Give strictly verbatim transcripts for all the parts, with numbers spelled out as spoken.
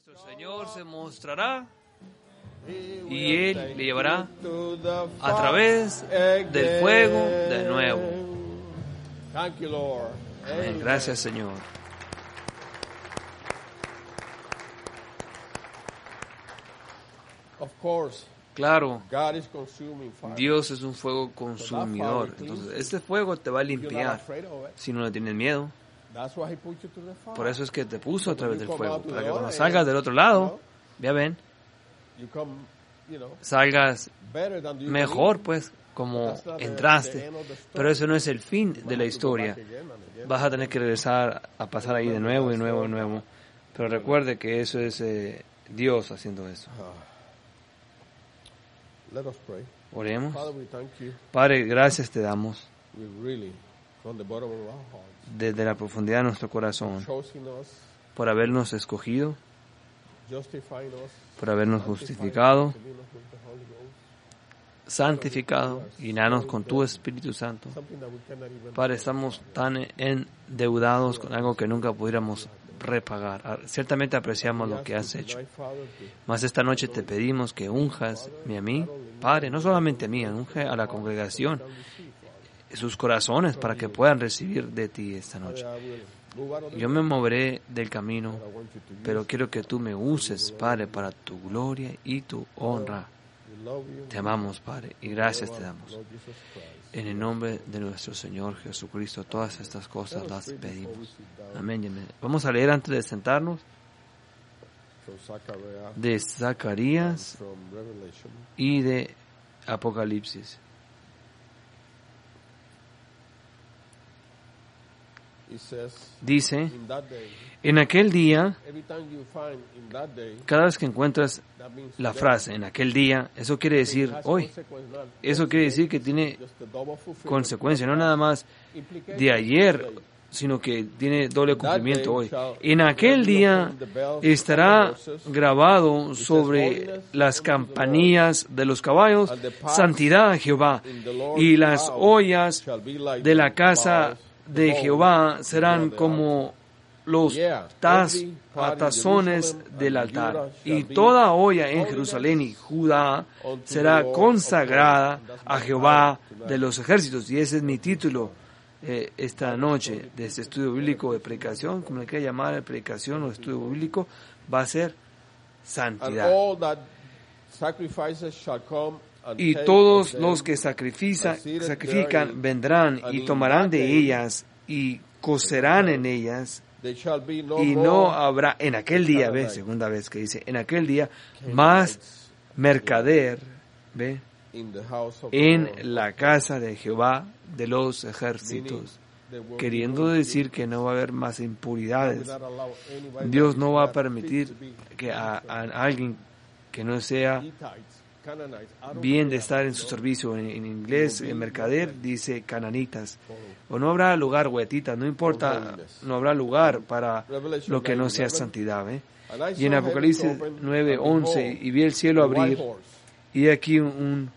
Nuestro Señor se mostrará y Él le llevará a través del fuego de nuevo. Amén. Gracias, Señor. Claro, Dios es un fuego consumidor. Entonces, este fuego te va a limpiar si no le tienes miedo. Por eso es que te puso a través del fuego, para que cuando salgas del otro lado, ya ven, salgas mejor, pues, como entraste. Pero eso no es el fin de la historia. Vas a tener que regresar a pasar ahí de nuevo y de nuevo y de nuevo. Pero recuerde que eso es eh, Dios haciendo eso. Oremos. Padre, gracias te damos desde la profundidad de nuestro corazón por habernos escogido, por habernos justificado, santificado, llenarnos con tu Espíritu Santo. Padre, estamos tan endeudados con algo que nunca pudiéramos repagar. Ciertamente apreciamos lo que has hecho. Mas esta noche te pedimos que unjas a mí, Padre, no solamente a mí, unge a la congregación, sus corazones para que puedan recibir de ti esta noche. Yo me moveré del camino, pero quiero que tú me uses, Padre, para tu gloria y tu honra. Te amamos, Padre, y gracias te damos. En el nombre de nuestro Señor Jesucristo, todas estas cosas las pedimos. Amén y amén. Vamos a leer antes de sentarnos de Zacarías y de Apocalipsis. Dice, en aquel día, cada vez que encuentras la frase, en aquel día, eso quiere decir hoy. Eso quiere decir que tiene consecuencia, no nada más de ayer, sino que tiene doble cumplimiento hoy. En aquel día estará grabado sobre las campanillas de los caballos, santidad a Jehová, y las ollas de la casa de Jehová serán como los taz, tazones del altar. Y toda olla en Jerusalén y Judá será consagrada a Jehová de los ejércitos. Y ese es mi título eh, esta noche de este estudio bíblico de predicación, como le quiera llamar, de predicación o estudio bíblico, va a ser santidad. Y todos los que sacrifican, sacrifican vendrán y tomarán de ellas y cocerán en ellas, y no habrá en aquel día, ve, segunda vez que dice, en aquel día, más mercader, ve, en la casa de Jehová de los ejércitos, queriendo decir que no va a haber más impuridades. Dios no va a permitir que a, a alguien que no sea bien de estar en su servicio. En, en inglés, en mercader dice cananitas. O no habrá lugar, huetitas, no importa, no habrá lugar para lo que no sea santidad. ¿eh? Y en Apocalipsis nueve once, y vi el cielo abrir, y aquí un, un...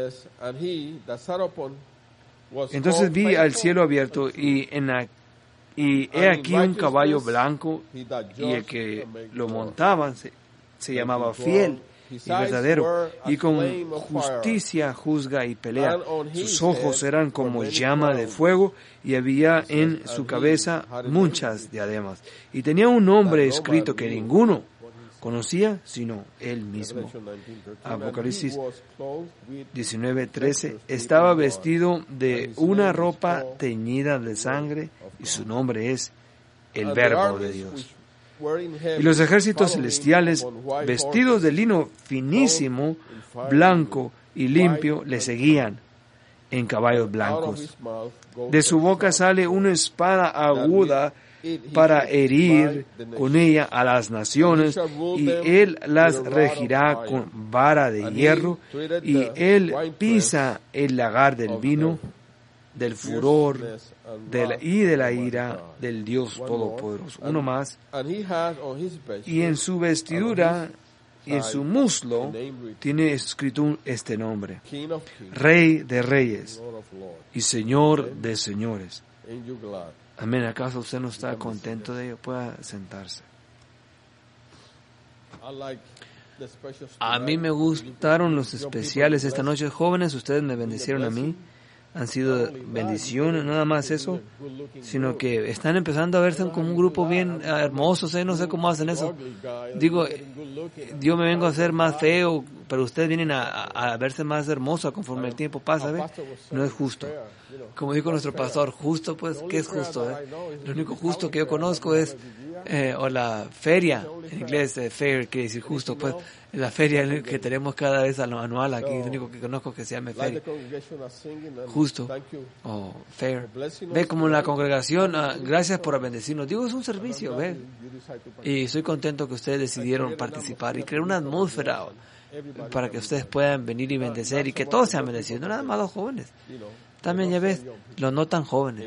Entonces vi al cielo abierto, y en la, y he aquí un caballo blanco, y el que lo montaba se, se llamaba Fiel y verdadero, y con justicia juzga y pelea. Sus ojos eran como llama de fuego, y había en su cabeza muchas diademas. Y tenía un nombre escrito que ninguno conocía sino él mismo. Apocalipsis diecinueve trece, estaba vestido de una ropa teñida de sangre, y su nombre es el Verbo de Dios. Y los ejércitos celestiales, vestidos de lino finísimo, blanco y limpio, le seguían en caballos blancos. De su boca sale una espada aguda para herir con ella a las naciones, y él las regirá con vara de hierro, y él pisa el lagar del vino, del furor de la, y de la ira del Dios Todopoderoso. Uno más. Y en su vestidura y en su muslo tiene escrito este nombre: Rey de Reyes y Señor de Señores. Amén. ¿Acaso usted no está contento de ello? Pueda sentarse. A mí me gustaron los especiales esta noche. Jóvenes, ustedes me bendecieron a mí. Han sido bendiciones, nada más eso, sino que están empezando a verse como un grupo bien hermoso, ¿eh? No sé cómo hacen eso. Digo, yo me vengo a ser más feo, pero ustedes vienen a, a verse más hermosos conforme el tiempo pasa, ¿ve? No es justo. Como dijo nuestro pastor, justo, pues, ¿qué es justo? ¿eh? Lo único justo que yo conozco es, eh, o la feria, en inglés, eh, fair, quiere decir justo, pues, la feria que tenemos cada vez anual aquí, es lo único que conozco que se llama feria. Justo, o oh, fair. Ve como la congregación, uh, gracias por bendecirnos. Digo, es un servicio, ve. Y estoy contento que ustedes decidieron participar y crear una atmósfera para que ustedes puedan venir y bendecer y que todos sean bendecidos, no nada más los jóvenes. También ya ves, los no tan jóvenes.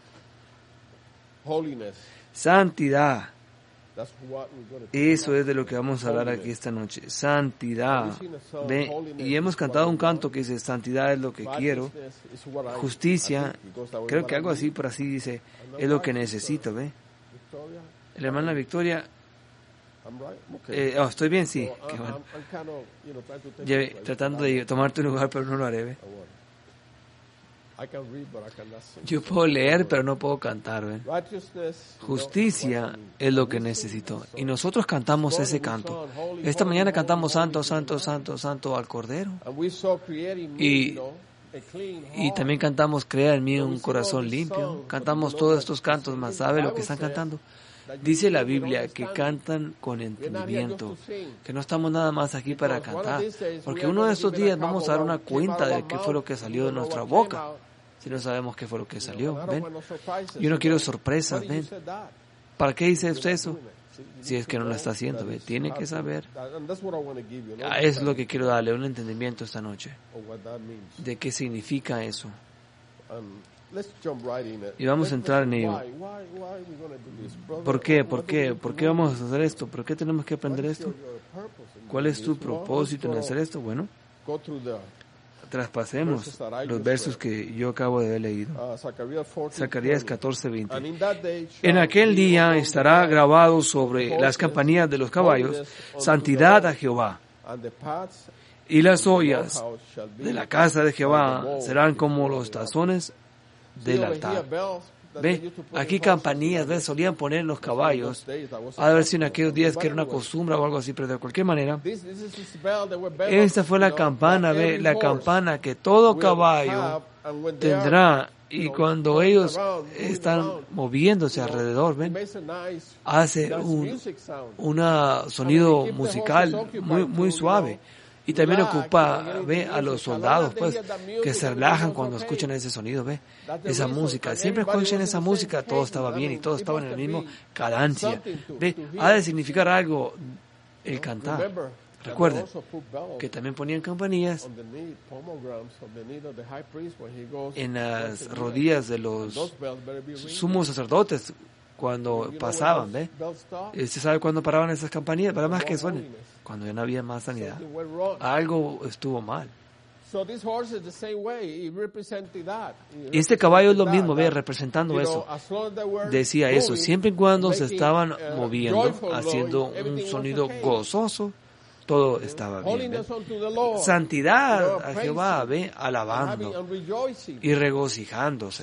Santidad. Eso es de lo que vamos a hablar aquí esta noche. Santidad. ¿Ve? Y hemos cantado un canto que dice, santidad es lo que quiero. Justicia, creo que algo así, por así dice, es lo que necesito. ¿Ve? La hermana Victoria, eh, oh, estoy bien, sí. Qué bueno. Ya, tratando de tomar tu lugar, pero no lo haré. ¿Ve? Yo puedo leer, pero no puedo cantar. ¿Ven? Justicia es lo que necesito. Y nosotros cantamos ese canto. Esta mañana cantamos Santo, Santo, Santo, Santo al Cordero. Y, y también cantamos Crea en mí un corazón limpio. Cantamos todos estos cantos, más ¿sabe lo que están cantando? Dice la Biblia que cantan con entendimiento, que no estamos nada más aquí para cantar, porque uno de estos días vamos a dar una cuenta de qué fue lo que salió de nuestra boca, si no sabemos qué fue lo que salió. ¿Ven? Yo no quiero sorpresas. ¿Ven? ¿Para qué dice usted eso? Si es que no lo está haciendo, ¿ve? Tiene que saber. Es lo que quiero darle, un entendimiento esta noche de qué significa eso. Y vamos a entrar en ello. ¿Por qué? ¿Por qué? ¿Por qué vamos a hacer esto? ¿Por qué tenemos que aprender esto? ¿Cuál es tu propósito en hacer esto? Bueno, traspasemos los versos que yo acabo de haber leído. Zacarías catorce, veinte. En aquel día estará grabado sobre las campanillas de los caballos, santidad a Jehová. Y las ollas de la casa de Jehová serán como los tazones del altar. Ve, aquí campanillas, ve, solían poner los caballos. A ver si en aquellos días que era una costumbre o algo así, pero de cualquier manera, esta fue la campana, ve, la campana que todo caballo tendrá. Y cuando ellos están moviéndose alrededor, ven, hace un una sonido musical muy, muy suave. Y también ocupa, ve, a los soldados, pues, que se relajan cuando escuchan ese sonido, ve, esa música. Siempre escuchan esa música, todo estaba bien y todo estaba en el mismo cadencia. Ve, ha de significar algo el cantar. Recuerden que también ponían campanillas en las rodillas de los sumos sacerdotes cuando pasaban, ¿ve? ¿Usted sabe cuándo paraban esas campanillas? Para más que suenen, cuando ya no había más sanidad. Algo estuvo mal. Y este caballo es lo mismo, ve, representando eso. Decía eso, siempre y cuando se estaban moviendo, haciendo un sonido gozoso, todo estaba bien. ¿Ve? Santidad a Jehová, ve, alabando y regocijándose.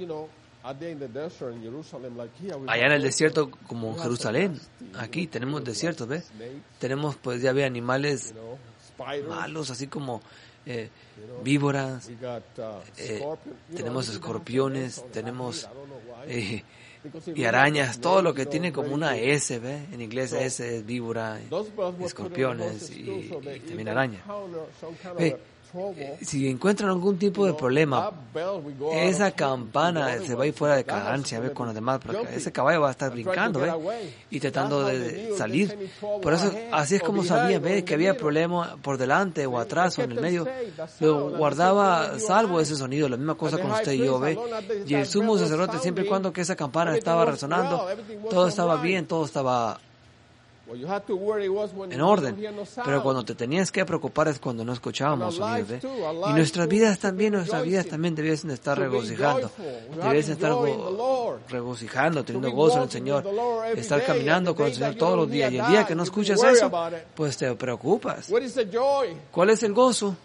Allá en el desierto, como en Jerusalén, aquí tenemos desiertos, ¿ves? Tenemos, pues ya ve, animales malos, así como eh, víboras, eh, tenemos escorpiones, tenemos eh, y arañas, todo lo que tiene como una S, ¿ve? En inglés S es víbora, escorpiones y, y también araña. ¿Ve? Si encuentran algún tipo de problema, esa campana se va a ir fuera de cadencia, ¿ve? Con los demás, porque ese caballo va a estar brincando, ¿ve? Y tratando de salir. Por eso, así es como sabía, ¿ve? Que había problema por delante o atrás o en el medio. Lo guardaba salvo ese sonido, la misma cosa con usted y yo, ¿ve? Y el sumo sacerdote, siempre y cuando que esa campana estaba resonando, todo estaba bien, todo estaba en orden, pero cuando te tenías que preocupar es cuando no escuchábamos sonidos, ¿eh? Y nuestras vidas también, nuestras vidas también debiesen estar regocijando, debiesen estar go- regocijando, teniendo gozo en el Señor, estar caminando con el Señor todos los días, y el día que no escuchas eso, pues te preocupas. ¿Cuál es el gozo?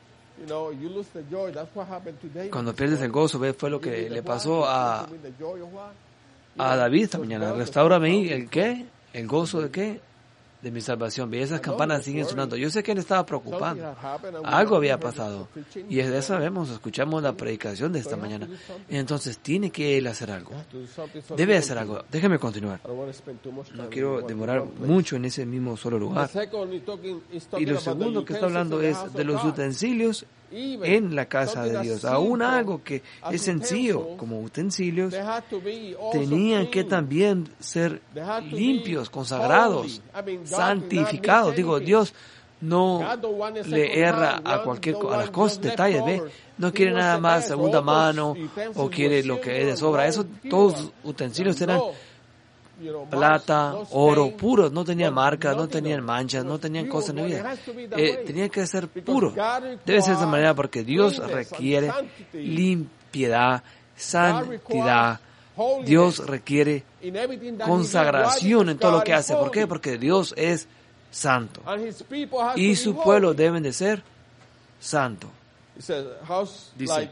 Cuando pierdes el gozo, ¿ves? Fue lo que le pasó a, a David esta mañana. Restáurame el ¿qué? ¿El gozo de qué? De mi salvación. Ve, esas campanas siguen sonando. Yo sé que él estaba preocupado. Algo había pasado. Y de eso sabemos, escuchamos la predicación de esta mañana. Y entonces tiene que él hacer algo. Debe hacer algo. Déjeme continuar. No quiero demorar mucho en ese mismo solo lugar. Y lo segundo que está hablando es de los utensilios en la casa de Dios. Aún algo que es sencillo, como utensilios, tenían que también ser limpios, consagrados, santificados. Digo, Dios no le erra a cualquier a las cosas, detalles, ¿ve? No quiere nada más segunda mano o quiere lo que es de sobra. Esos todos los utensilios eran plata, oro, puros, no tenían marcas, no tenían manchas, no tenían cosas en la vida. Eh, tenía que ser puro. Debe ser de esa manera porque Dios requiere limpiedad, santidad. Dios requiere consagración en todo lo que hace. ¿Por qué? Porque Dios es santo. Y su pueblo deben de ser santo. Dice,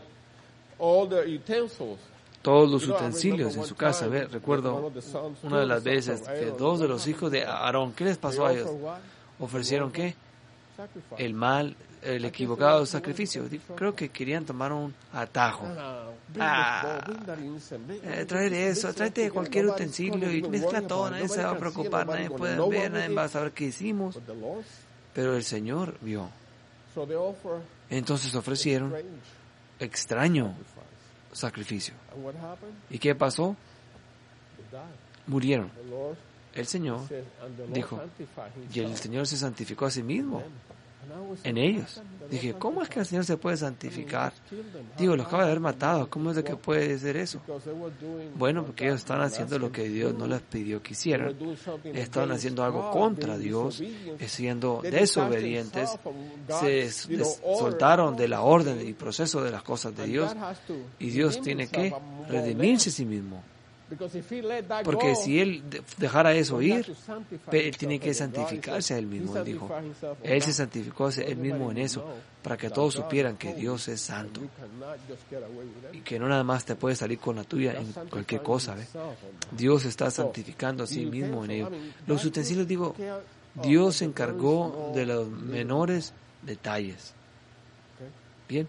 todos los utensilios en su casa. ¿Ve? Recuerdo una de las veces que dos de los hijos de Aarón, ¿qué les pasó a ellos? ¿Ofrecieron qué? El mal, el equivocado sacrificio. Creo que querían tomar un atajo. Ah, eh, traer eso, tráete cualquier utensilio y mezcla todo, nadie se va a preocupar, nadie puede ver, nadie va a saber qué hicimos. Pero el Señor vio. Entonces ofrecieron extraño sacrificio. ¿Y qué pasó? Murieron. El Señor dijo, y el Señor se santificó a sí mismo en ellos. Dije, ¿cómo es que el Señor se puede santificar? Digo, los acaba de haber matado, ¿cómo es de que puede ser eso? Bueno, porque ellos estaban haciendo lo que Dios no les pidió que hicieran. Estaban haciendo algo contra Dios, siendo desobedientes, se soltaron de la orden y proceso de las cosas de Dios, y Dios tiene que redimirse a sí mismo. Porque si él dejara eso ir, él tiene que santificarse a él mismo, él dijo. Él se santificó a él mismo en eso, para que todos supieran que Dios es santo. Y que no nada más te puede salir con la tuya en cualquier cosa, ¿ve? Dios está santificando a sí mismo en ellos. Los utensilios, digo, Dios se encargó de los menores detalles. Bien.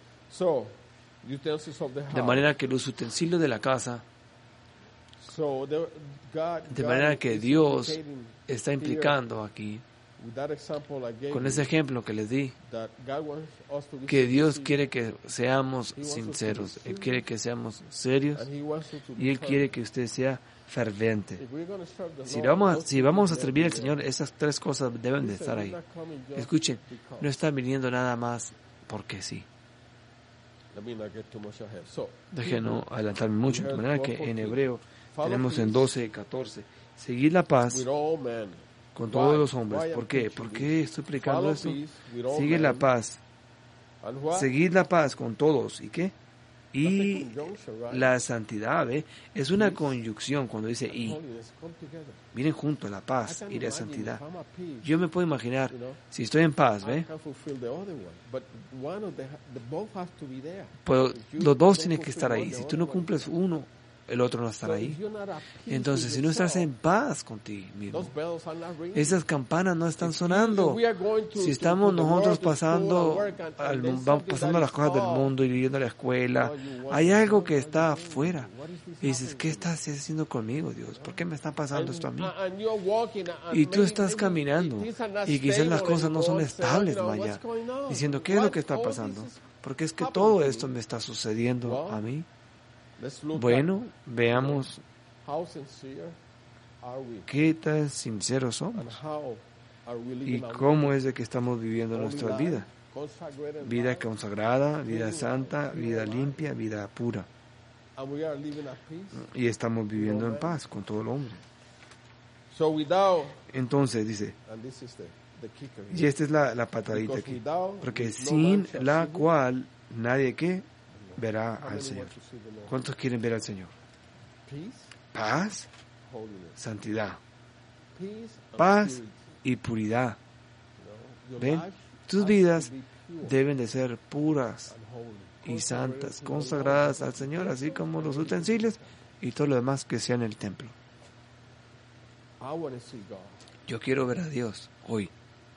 De manera que los utensilios de la casa, de manera que Dios está implicando aquí, con ese ejemplo que les di, que Dios quiere que seamos sinceros, Él quiere que seamos serios y Él quiere que usted sea ferviente. Si vamos a, si vamos a servir al Señor, esas tres cosas deben de estar ahí. Escuchen, no está viniendo nada más porque sí. Deje no adelantarme mucho, de manera que en hebreo tenemos en doce, catorce, seguid la paz con todos los hombres. ¿Por qué? ¿Por qué estoy explicando esto? Sigue la paz. Seguid la paz con todos. ¿Y qué? Y la santidad, ¿ve? Es una conjunción cuando dice y. Vienen juntos la paz y la santidad. Yo me puedo imaginar, si estoy en paz, ¿ve? Pues los dos tienen que estar ahí. Si tú no cumples uno, el otro no estará ahí. Entonces, si no estás en paz contigo mismo, esas campanas no están sonando. Si estamos nosotros pasando, al, vamos pasando las cosas del mundo y yendo a la escuela, hay algo que está afuera. Y dices, ¿qué estás haciendo conmigo, Dios? ¿Por qué me está pasando esto a mí? Y tú estás caminando y quizás las cosas no son estables, vaya, diciendo, ¿qué es lo que está pasando? Porque es que todo esto me está sucediendo a mí. Bueno, veamos qué tan sinceros somos y cómo es de que estamos viviendo nuestra vida. Vida consagrada, vida santa, vida limpia, vida pura. Y estamos viviendo en paz con todo el hombre. Entonces dice, y esta es la, la patadita aquí, porque sin la cual nadie que verá al Señor. ¿Cuántos quieren ver al Señor? Paz, santidad, paz y puridad. ¿Ven? Tus vidas deben de ser puras y santas, consagradas al Señor, así como los utensilios y todo lo demás que sea en el templo. Yo quiero ver a Dios hoy.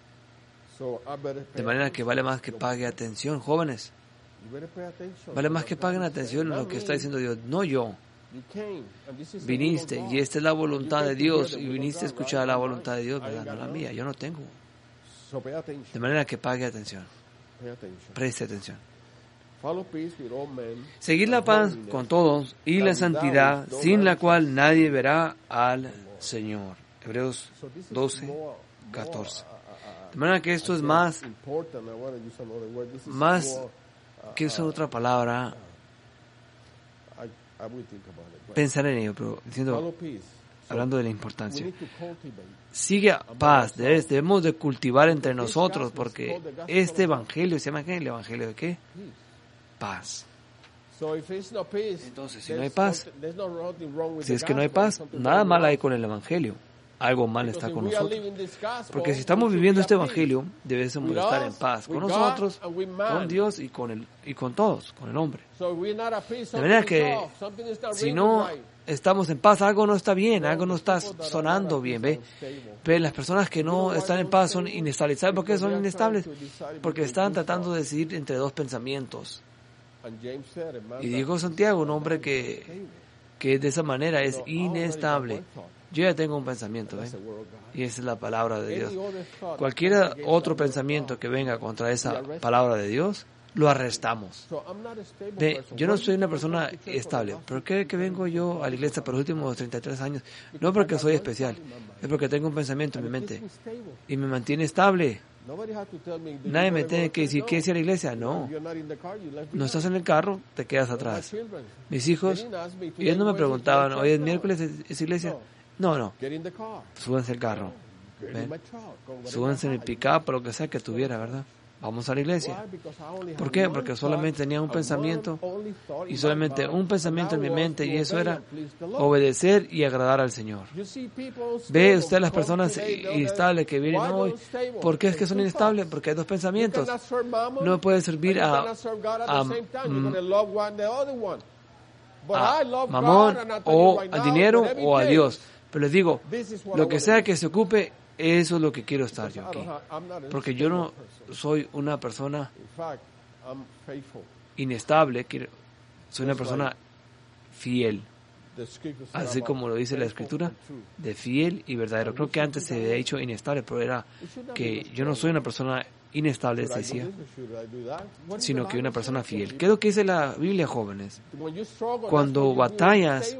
De manera que vale más que pague atención, jóvenes. Vale más que paguen atención a lo que está diciendo Dios, no yo. Viniste y esta es la voluntad de Dios y viniste a escuchar la voluntad de Dios, ¿verdad? No la mía, yo no tengo. De manera que pague atención. Preste atención. Seguid la paz con todos y la santidad, sin la cual nadie verá al Señor. Hebreos doce, catorce. De manera que esto es más, más que usar otra palabra, pensar en ello, pero diciendo, hablando de la importancia. Sigue paz, debemos de cultivar entre nosotros, porque este evangelio, ¿se llama qué? ¿El evangelio de qué? Paz. Entonces, si no hay paz, si es que no hay paz, nada mal hay con el evangelio. Algo mal está con nosotros. Porque si estamos viviendo este evangelio, debemos estar en paz con nosotros, con Dios y con el y con todos, con el hombre. De manera que si no estamos en paz, algo no está bien, algo no está sonando bien, ¿ve? Pero las personas que no están en paz son inestables. ¿Saben por qué son inestables? Porque están tratando de decidir entre dos pensamientos. Y dijo Santiago, un hombre que, que de esa manera es inestable. Yo ya tengo un pensamiento, ¿ven? Y esa es la palabra de Dios. Cualquier otro pensamiento que venga contra esa palabra de Dios, lo arrestamos. ¿Ve? Yo no soy una persona estable. ¿Por qué que vengo yo a la iglesia por los últimos treinta y tres años? No porque soy especial, es porque tengo un pensamiento en mi mente y me mantiene estable. Nadie me tiene que decir qué es ir a la iglesia. No. No estás en el carro, te quedas atrás. Mis hijos, ellos no me preguntaban, hoy es miércoles, ¿es iglesia? No, no. Súbanse al carro. ¿Ven? Súbanse en el pick-up o lo que sea que tuviera, ¿verdad? Vamos a la iglesia. ¿Por qué? Porque solamente tenía un pensamiento y solamente un pensamiento en mi mente, y eso era obedecer y agradar al Señor. Ve usted las personas inestables que vienen hoy. ¿Por qué es que son inestables? Porque hay dos pensamientos. No puede servir a, a, a mamón o al dinero o a Dios. Pero les digo, lo que sea que se ocupe, eso es lo que quiero estar yo aquí. Porque yo no soy una persona inestable, soy una persona fiel. Así como lo dice la Escritura, de fiel y verdadero. Creo que antes se había dicho inestable, pero era que yo no soy una persona inestable, se decía, sino que una persona fiel. ¿Qué es lo que dice la Biblia, jóvenes? Cuando batallas,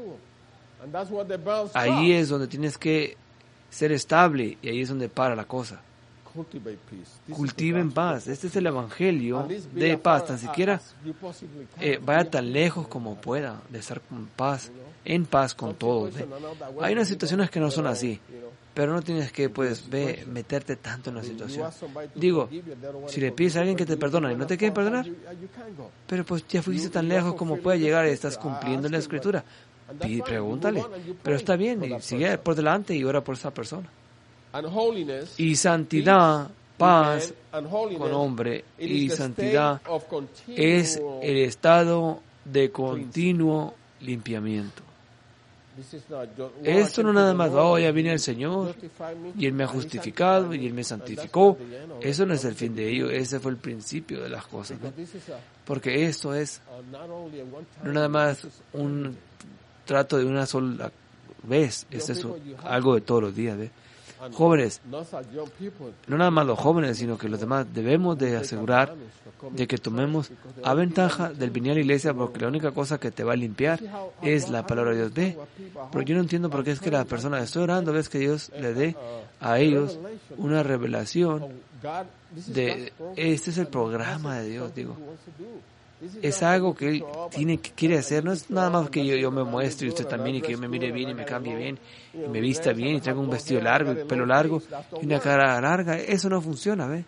ahí es donde tienes que ser estable, y ahí es donde para la cosa. Cultiven paz. Este es el evangelio de paz. Tan siquiera eh, vaya tan lejos como pueda de estar con paz, en paz con todos. ¿eh? Hay unas situaciones que no son así, pero no tienes que pues ve, meterte tanto en la situación. Digo, si le pides a alguien que te perdona y no te quieren perdonar, pero pues ya fuiste tan lejos como pueda llegar y estás cumpliendo la Escritura. Pide, pregúntale, pero está bien, y sigue por delante y ora por esa persona. Y santidad, paz con hombre, y santidad es el estado de continuo limpiamiento. Esto no nada más, oh, ya viene el Señor y Él me ha justificado y Él me santificó. Eso no es el fin de ello, ese fue el principio de las cosas, ¿no? Porque esto es no nada más un trato de una sola vez, esto es algo de todos los días, ¿ve? Jóvenes, no nada más los jóvenes, sino que los demás debemos de asegurar de que tomemos a ventaja del venir a la iglesia, porque la única cosa que te va a limpiar es la palabra de Dios. Ve, pero yo no entiendo por qué es que las personas, estoy orando, ves que Dios le dé a ellos una revelación de, este es el programa de Dios, digo. es algo que Él tiene, que quiere hacer. No es nada más que yo, yo me muestre y usted también, y que yo me mire bien y me cambie bien, y me vista bien y traiga un vestido largo, y pelo largo y una cara larga. Eso no funciona, ¿ve?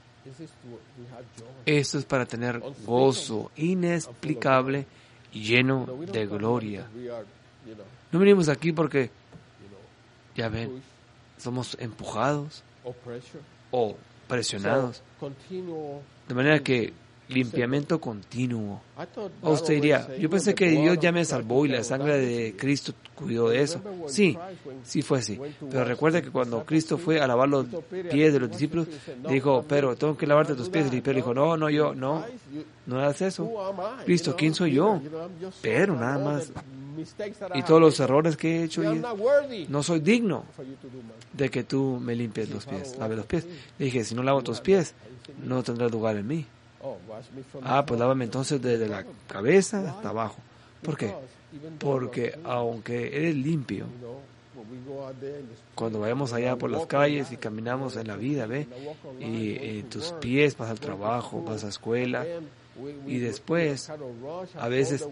Esto es para tener gozo inexplicable y lleno de gloria. No venimos aquí porque, ya ven, somos empujados o presionados. De manera que limpiamiento continuo. O usted diría, yo pensé que Dios ya me salvó y la sangre de Cristo cuidó de eso. Sí, sí fue así. Pero recuerda que cuando Cristo fue a lavar los pies de los discípulos, dijo, pero tengo que lavarte tus pies. Y Pedro dijo, no, no, yo, no, no hagas eso. Cristo, ¿quién soy yo? Pero nada más. Y todos los errores que he hecho, y no soy digno de que tú me limpies los pies, laves los pies. Le dije, si no lavo tus pies, no tendrás lugar en mí. Ah, pues lávame entonces desde la cabeza hasta abajo. ¿Por qué? Porque aunque eres limpio, cuando vayamos allá por las calles y caminamos en la vida, ¿ve? Y eh, tus pies vas al trabajo, vas a la escuela, y después a veces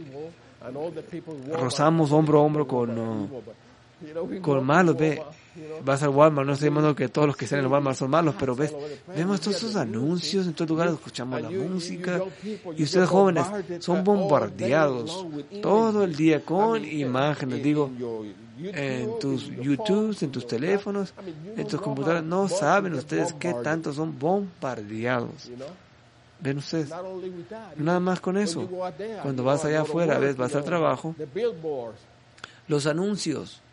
rozamos hombro a hombro con, uh, con malos, ¿ve? Vas al Walmart, no estoy diciendo que todos los que están en el Walmart son malos, pero ves, vemos todos esos anuncios en todos lugares, escuchamos la música, y ustedes jóvenes son bombardeados todo el día con imágenes, digo, en tus YouTube, en tus teléfonos, en tus computadoras. No saben ustedes qué tanto son bombardeados. ¿Ven ustedes? Nada más con eso. Cuando vas allá afuera, ves, vas al trabajo, los anuncios.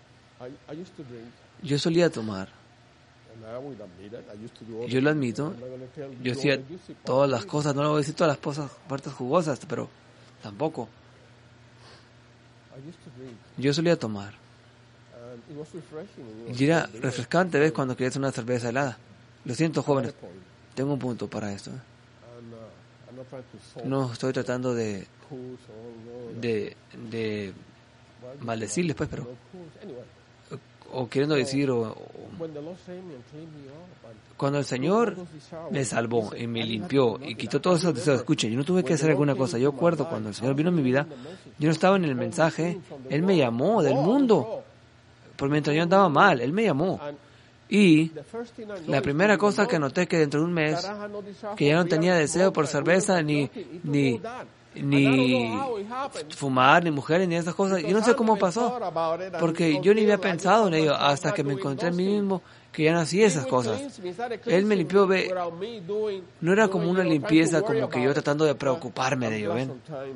Yo solía tomar. Yo lo admito. Yo hacía todas las cosas, no le voy a decir todas las cosas, partes jugosas, pero tampoco. Yo solía tomar. Y era refrescante, ¿ves? Cuando querías una cerveza helada. Lo siento, jóvenes. Tengo un punto para esto. ¿eh? No estoy tratando de de, de maldecirles, pues, pero o queriendo decir o, o, cuando el Señor me salvó y me limpió y quitó todos esos deseos, escuchen, yo no tuve que hacer alguna cosa. Yo acuerdo cuando el Señor vino a mi vida, yo no estaba en el mensaje, Él me llamó del mundo, por mientras yo andaba mal, Él me llamó. Y la primera cosa que noté que dentro de un mes, que ya no tenía deseo por cerveza, ni ni ni fumar, ni mujeres, ni esas cosas. Yo no sé cómo pasó, porque yo ni había pensado en ello hasta que me encontré en mí mismo que ya no hacía esas cosas. Él me limpió, ve, no era como una limpieza como que yo tratando de preocuparme de ello, ven.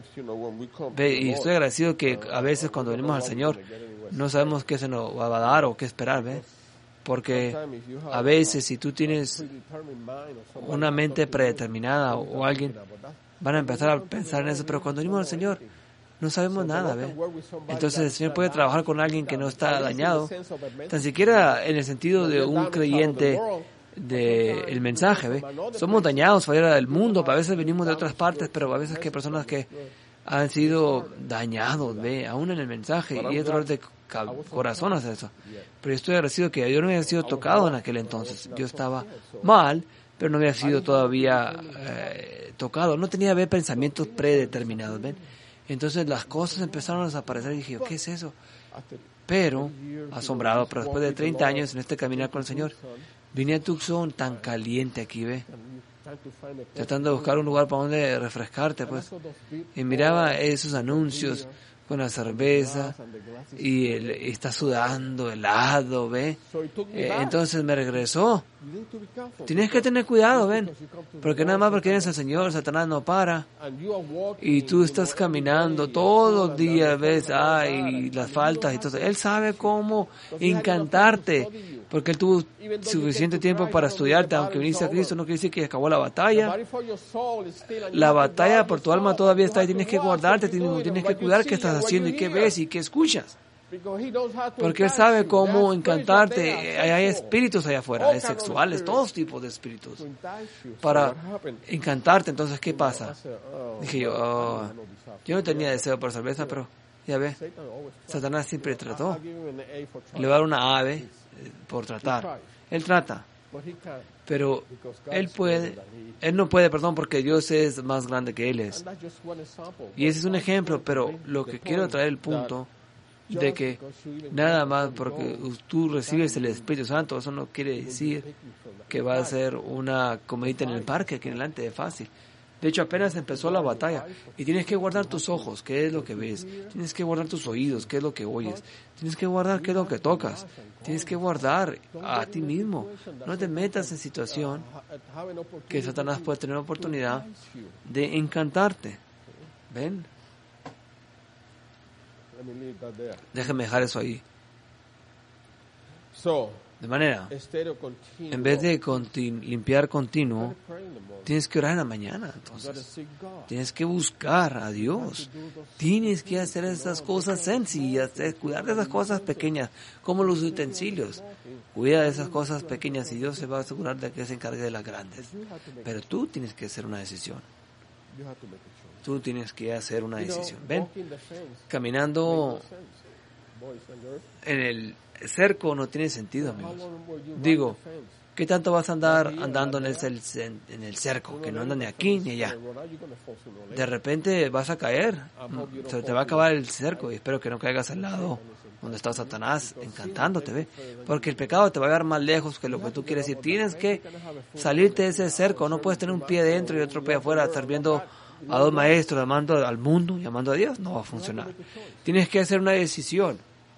Ve, y estoy agradecido que a veces cuando venimos al Señor no sabemos qué se nos va a dar o qué esperar, ve. Porque a veces si tú tienes una mente predeterminada o, o alguien, van a empezar a pensar en eso, pero cuando venimos al Señor no sabemos nada, ¿ve? Entonces el Señor puede trabajar con alguien que no está dañado, tan siquiera en el sentido de un creyente del mensaje, ¿ve? Somos dañados fuera del mundo, a veces venimos de otras partes, pero a veces que hay personas que han sido dañados, ¿ve? Aún en el mensaje, y es dolor de corazón hacer eso. Pero yo estoy agradecido que yo no había sido tocado en aquel entonces. Yo estaba mal, pero no había sido todavía eh, tocado. No tenía ver pensamientos predeterminados, ¿ven? Entonces las cosas empezaron a desaparecer y dije, ¿qué es eso? Pero, asombrado, pero después de treinta años en este caminar con el Señor, vine a Tucson tan caliente aquí, ¿ve? Tratando de buscar un lugar para donde refrescarte, pues. Y miraba esos anuncios con la cerveza y el, está sudando, helado, ¿ve? Eh, entonces me regresó. Tienes que tener cuidado, ven, porque nada más porque eres el Señor, Satanás no para. Y tú estás caminando todos los días, ves, ay, las faltas y todo. Él sabe cómo encantarte, porque Él tuvo suficiente tiempo para estudiarte, aunque viniste a Cristo, no quiere decir que acabó la batalla. La batalla por tu alma todavía está y tienes que guardarte, tienes, tienes que cuidar qué estás haciendo y qué ves y qué escuchas. Porque Él sabe cómo encantarte. Hay espíritus allá afuera, hay sexuales, todos tipos de espíritus, para encantarte. Entonces, ¿qué pasa? Dije yo, oh, yo no tenía deseo por cerveza, pero ya ve, Satanás siempre trató. Le va a dar una ave por tratar. Él trata. Pero Él puede, Él no puede, perdón, porque Dios es más grande que Él es. Y ese es un ejemplo, pero lo que quiero traer el punto de que nada más porque tú recibes el Espíritu Santo, eso no quiere decir que va a ser una comidita en el parque aquí en delante de fácil. De hecho, apenas empezó la batalla y tienes que guardar tus ojos, qué es lo que ves. Tienes que guardar tus oídos, qué es lo que oyes. Tienes que guardar qué es lo que tocas. Tienes que guardar a ti mismo. No te metas en situación que Satanás puede tener oportunidad de encantarte. ¿Ven? Déjeme dejar eso ahí. De manera, en vez de continu- limpiar continuo, tienes que orar en la mañana. Entonces, tienes que buscar a Dios. Tienes que hacer esas cosas sencillas, cuidar de esas cosas pequeñas, como los utensilios. Cuida de esas cosas pequeñas y Dios se va a asegurar de que se encargue de las grandes. Pero tú tienes que hacer una decisión. Tú tienes que hacer una decisión. ¿Ven? Caminando en el cerco no tiene sentido, amigos. Digo, ¿qué tanto vas a andar andando en el, en el cerco? Que no andas ni aquí ni allá. De repente vas a caer. Se te va a acabar el cerco y espero que no caigas al lado donde está Satanás encantándote, ¿ve? Porque el pecado te va a llevar más lejos que lo que tú quieres ir. Tienes que salirte de ese cerco. No puedes tener un pie dentro y otro pie afuera, estar viendo a dos maestros llamando al mundo, llamando a Dios. No va a funcionar. Tienes que hacer una decisión.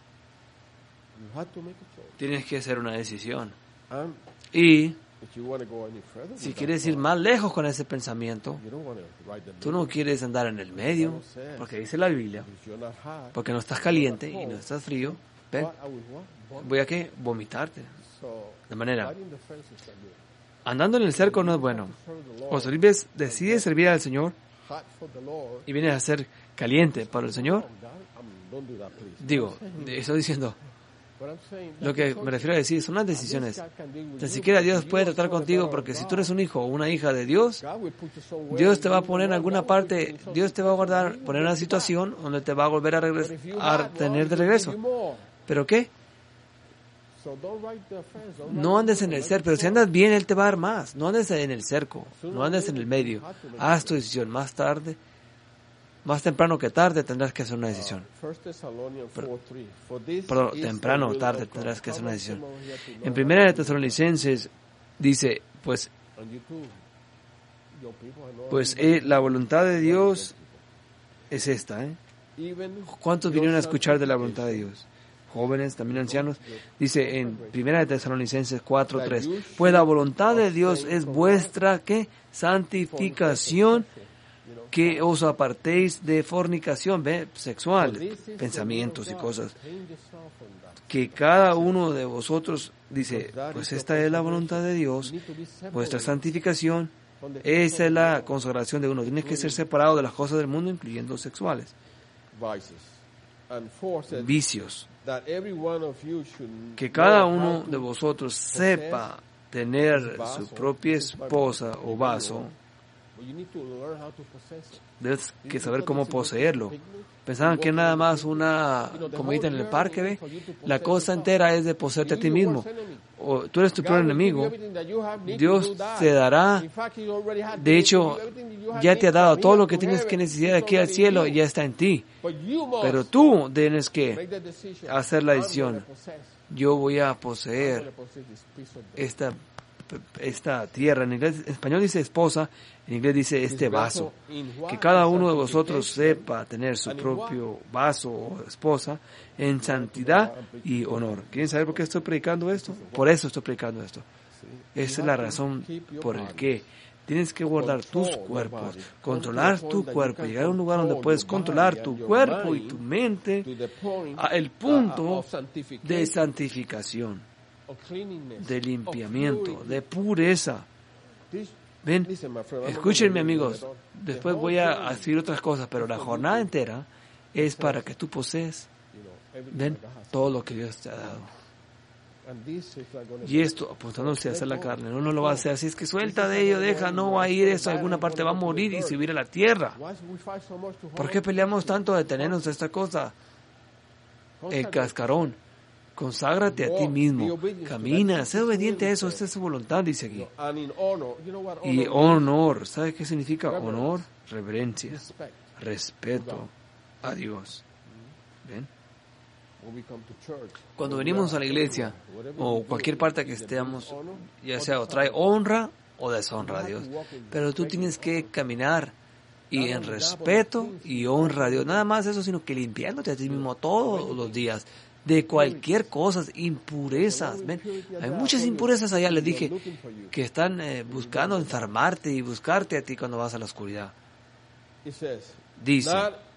Tienes que hacer una decisión. Y si quieres ir más lejos con ese pensamiento, tú no quieres andar en el medio, porque dice la Biblia, porque no estás caliente y no estás frío. ¿Ven? Voy a qué? Vomitarte. De manera, andando en el cerco no es bueno. O decides, decides servir al Señor y vienes a ser caliente para el Señor. Digo, estoy diciendo, lo que me refiero a decir son las decisiones. Ni siquiera Dios puede tratar contigo, porque si tú eres un hijo o una hija de Dios, Dios te va a poner en alguna parte, Dios te va a guardar, poner en una situación donde te va a volver a, regres- a tener de regreso. ¿Pero qué? No andes en el cerco, pero si andas bien, Él te va a dar más. No andes en el cerco, no andes en el medio. Haz tu decisión. Más tarde, más temprano que tarde, tendrás que hacer una decisión. Pero, perdón, temprano o tarde tendrás que hacer una decisión. En Primera de Tesalonicenses dice, pues, pues eh, la voluntad de Dios es esta, ¿eh? ¿Cuántos vinieron a escuchar de la voluntad de Dios? Jóvenes, también ancianos. Dice en Primera de Tesalonicenses cuatro tres, pues la voluntad de Dios es vuestra, ¿qué? Santificación, que os apartéis de fornicación, ¿ve? Sexual, pensamientos y cosas. Que cada uno de vosotros, dice, pues esta es la voluntad de Dios, vuestra santificación, esa es la consagración de uno. Tienes que ser separado de las cosas del mundo, incluyendo sexuales. Vicios. Que cada uno de vosotros sepa tener su propia esposa o vaso. Debes que saber cómo poseerlo. Pensaban que nada más una comidita en el parque, ¿ve? La cosa entera es de poseerte a ti mismo. O tú eres tu peor enemigo. Dios te dará. De hecho, ya te ha dado todo lo que tienes que necesitar aquí al cielo, ya está en ti. Pero tú tienes que hacer la decisión. Yo voy a poseer esta esta tierra. En inglés, en español dice esposa, en inglés dice este vaso. Que cada uno de vosotros sepa tener su propio vaso o esposa en santidad y honor. ¿Quieren saber por qué estoy predicando esto? Por eso estoy predicando esto. Esa es la razón por el que tienes que guardar tus cuerpos, controlar tu cuerpo, llegar a un lugar donde puedes controlar tu cuerpo y tu mente al punto de santificación, de limpiamiento, de pureza. Ven, escúchenme, amigos, después voy a decir otras cosas, pero la jornada entera es para que tú posees, ven, todo lo que Dios te ha dado. Y esto apuntándose a hacer la carne, no, no lo va a hacer así, es que suelta de ello, deja, no va a ir eso, a alguna parte va a morir y subir a la tierra. ¿Por qué peleamos tanto de detenernos de esta cosa? El cascarón. Conságrate a ti mismo. Camina, sé obediente a eso. Esta es su voluntad, dice aquí. Y honor. ¿Sabe qué significa honor? Reverencia. Respeto a Dios. ¿Ven? Cuando venimos a la iglesia o cualquier parte que estemos, ya sea o trae honra o deshonra a Dios. Pero tú tienes que caminar y en respeto y honra a Dios. Nada más eso, sino que limpiándote a ti mismo todos los días de cualquier cosa, impurezas. ¿Ven? Hay muchas impurezas allá, les dije, que están eh, buscando enfermarte y buscarte a ti cuando vas a la oscuridad. Dice,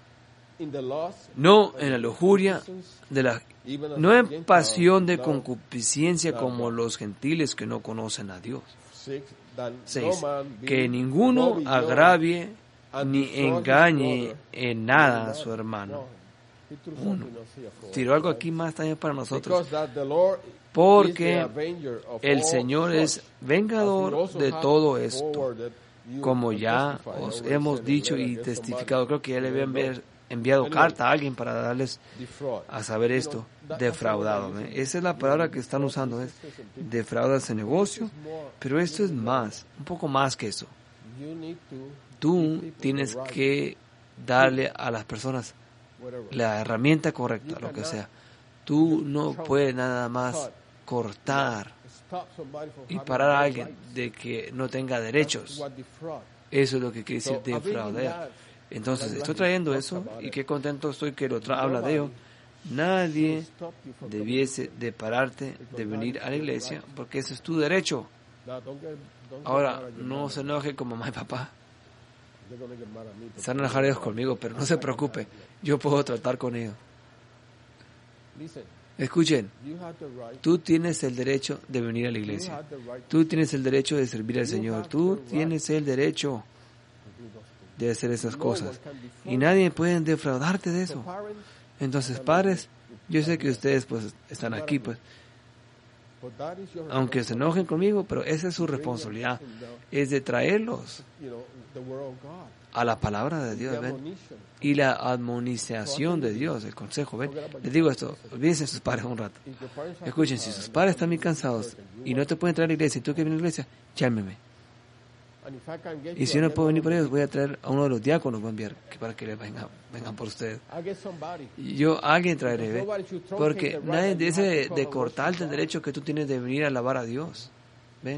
no en la lujuria, de la, no en pasión de concupiscencia como los gentiles que no conocen a Dios. Seis, que ninguno agravie ni engañe en nada a su hermano. Uno. Tiró algo aquí más también para nosotros. Porque el Señor es vengador de todo esto, como ya os hemos dicho y testificado. Creo que ya le había enviado, enviado carta a alguien para darles a saber esto. Defraudado. ¿eh? Esa es la palabra que están usando. ¿eh? Defrauda ese negocio. Pero esto es más, un poco más que eso. Tú tienes que darle a las personas la herramienta correcta, lo que sea. Tú no puedes nada más cortar y parar a alguien de que no tenga derechos. Eso es lo que quiere decir defraudar. Entonces, estoy trayendo eso y qué contento estoy que lo tra- habla de ello. Nadie debiese de pararte de venir a la iglesia porque ese es tu derecho. Ahora, no se enoje con mamá y papá. Se van a enojar ellos conmigo, pero no se preocupe, yo puedo tratar con ellos. Escuchen, tú tienes el derecho de venir a la iglesia, tú tienes el derecho de servir al Señor, tú tienes el derecho de hacer esas cosas y nadie puede defraudarte de eso. Entonces, padres, yo sé que ustedes pues están aquí, pues, aunque se enojen conmigo, pero esa es su responsabilidad, es de traerlos a la palabra de Dios, ¿ven? Y la admonización de Dios, el consejo, ¿ven? Les digo esto, olvídense de sus padres un rato. Escuchen, si sus padres están muy cansados y no te pueden traer a la iglesia y tú quieres venir a la iglesia, llámeme. Y si yo no puedo venir por ellos, voy a traer a uno de los diáconos, voy a enviar que para que les vengan, vengan por ustedes. Y yo a alguien traeré, ¿ve? Porque nadie dice de, de cortarte el derecho que tú tienes de venir a alabar a Dios. ¿Ven?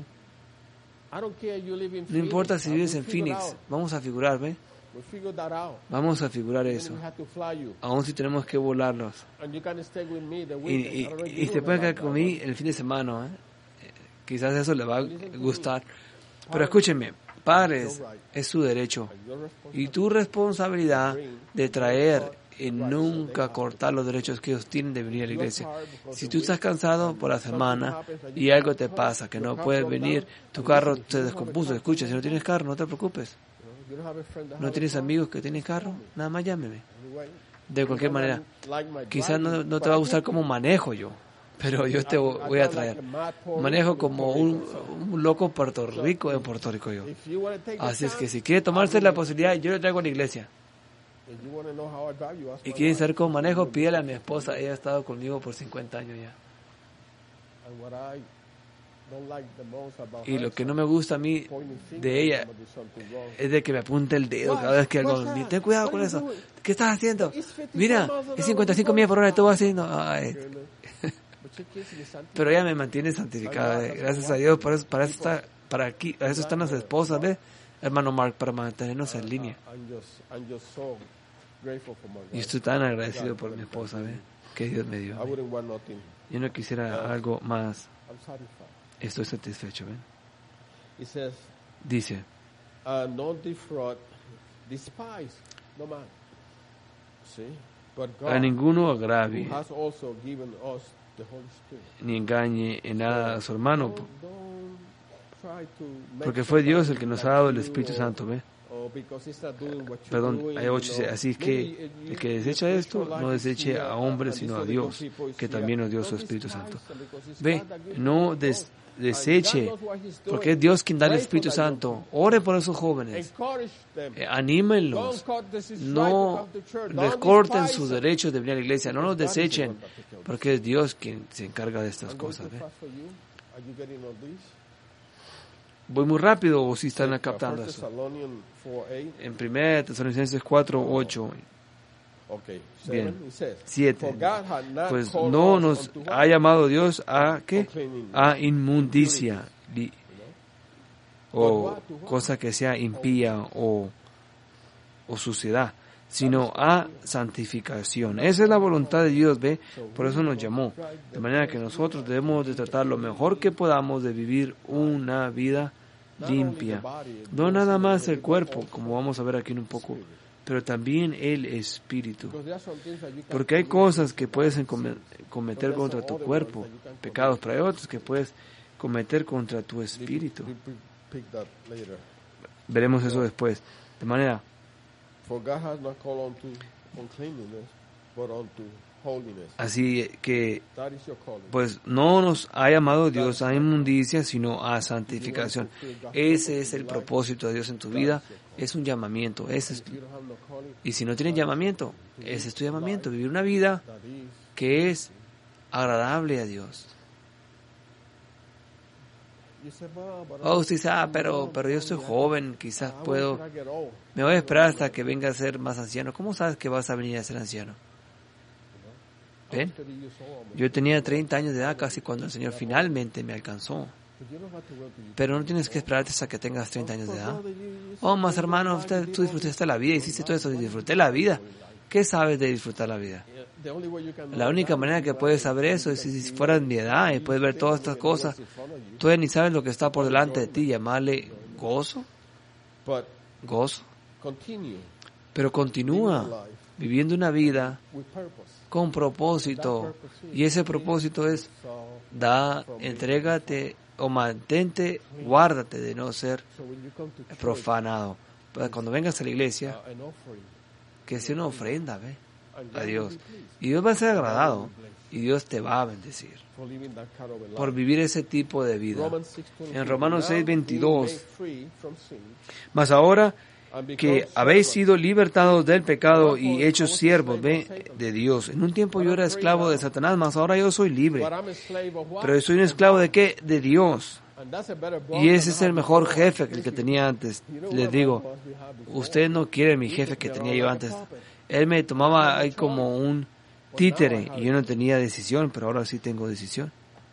No importa si vives en Phoenix, vamos a figurar, ¿ve? Vamos a figurar eso. Aún si tenemos que volarlos. Y, y, y te pueden quedar conmigo el fin de semana, ¿eh? Quizás eso le va a gustar. Pero escúchenme, padres, es su derecho y tu responsabilidad de traer y nunca cortar los derechos que ellos tienen de venir a la iglesia. Si tú estás cansado por la semana y algo te pasa, que no puedes venir, tu carro se descompuso, escucha, si no tienes carro, no te preocupes. ¿No tienes amigos que tienen carro? Nada más llámeme. De cualquier manera, quizás no, no te va a gustar cómo manejo yo, pero yo te voy a traer. Manejo como un, un loco Puerto Rico en Puerto Rico yo. Así es que si quiere tomarse la posibilidad, yo le traigo a la iglesia. Y quiere saber cómo manejo, pídele a mi esposa. Ella ha estado conmigo por cincuenta años ya. Y lo que no me gusta a mí de ella es de que me apunte el dedo cada vez que algo. Ten cuidado con eso. ¿Qué estás haciendo? Mira, es cincuenta y cinco millas por hora, tú vas haciendo. Ay. Pero ella me mantiene santificada. Gracias a Dios. Para eso, para eso está, para aquí, para eso están las esposas, ¿ves? Hermano Mark, para mantenernos en línea. Y estoy tan agradecido por mi esposa, ¿ves? Que Dios me dio. Yo no quisiera algo más. Estoy satisfecho, ¿ven? Dice, a ninguno agravie ni engañe en nada a su hermano, porque fue Dios el que nos ha dado el Espíritu Santo, ¿ve? Perdón, hay ocho, así que el que desecha esto, no deseche a hombres, sino a Dios, que también nos dio su Espíritu Santo. Ve, no des, deseche, porque es Dios quien da el Espíritu Santo. Ore por esos jóvenes, eh, anímenlos, no les corten sus derechos de venir a la iglesia, no los desechen, porque es Dios quien se encarga de estas cosas. ¿Ve? ¿Voy muy rápido o si están captando eso? En primera Tesalonicenses cuatro, ocho. Bien. siete. Pues no nos ha llamado Dios a ¿qué? A inmundicia o cosa que sea impía o, o suciedad, sino a santificación. Esa es la voluntad de Dios, ¿ve? Por eso nos llamó. De manera que nosotros debemos de tratar lo mejor que podamos de vivir una vida limpia. No nada más el cuerpo, como vamos a ver aquí en un poco, pero también el espíritu. Porque hay cosas que puedes cometer contra tu cuerpo, pecados, pero hay otros que puedes cometer contra tu espíritu. Veremos eso después. De manera así que, pues no nos ha llamado Dios a inmundicia, sino a santificación. Ese es el propósito de Dios en tu vida. Es un llamamiento. Ese es, y si no tienes llamamiento, ese es tu llamamiento. Vivir una vida que es agradable a Dios. Oh, usted dice, ah, pero, pero yo estoy joven, quizás puedo, me voy a esperar hasta que venga a ser más anciano. ¿Cómo sabes que vas a venir a ser anciano? ¿Ven? Yo tenía treinta años de edad casi cuando el Señor finalmente me alcanzó. Pero no tienes que esperarte hasta que tengas treinta años de edad. Oh, más hermano, usted, tú disfrutaste la vida, hiciste todo eso, disfruté la vida. ¿Qué sabes de disfrutar la vida? La única manera que puedes saber eso es si fueras de mi edad y puedes ver todas estas cosas. Tú ya ni sabes lo que está por delante de ti, llamarle gozo. Gozo. Pero continúa viviendo una vida con propósito. Y ese propósito es, da, entrégate o mantente, guárdate de no ser profanado. Para cuando vengas a la iglesia, que sea una ofrenda, ¿ve? A Dios. Y Dios va a ser agradado. Y Dios te va a bendecir por vivir ese tipo de vida. En Romanos seis, veintidós. Mas ahora que habéis sido libertados del pecado y hechos siervos, ¿ve? De Dios. En un tiempo yo era esclavo de Satanás, mas ahora yo soy libre. Pero yo soy un esclavo ¿de qué? De Dios. Y ese es el mejor jefe que el que tenía antes. Les digo, usted no quiere mi jefe que tenía yo antes. Él me tomaba ahí como un títere y yo no tenía decisión, pero ahora sí tengo decisión.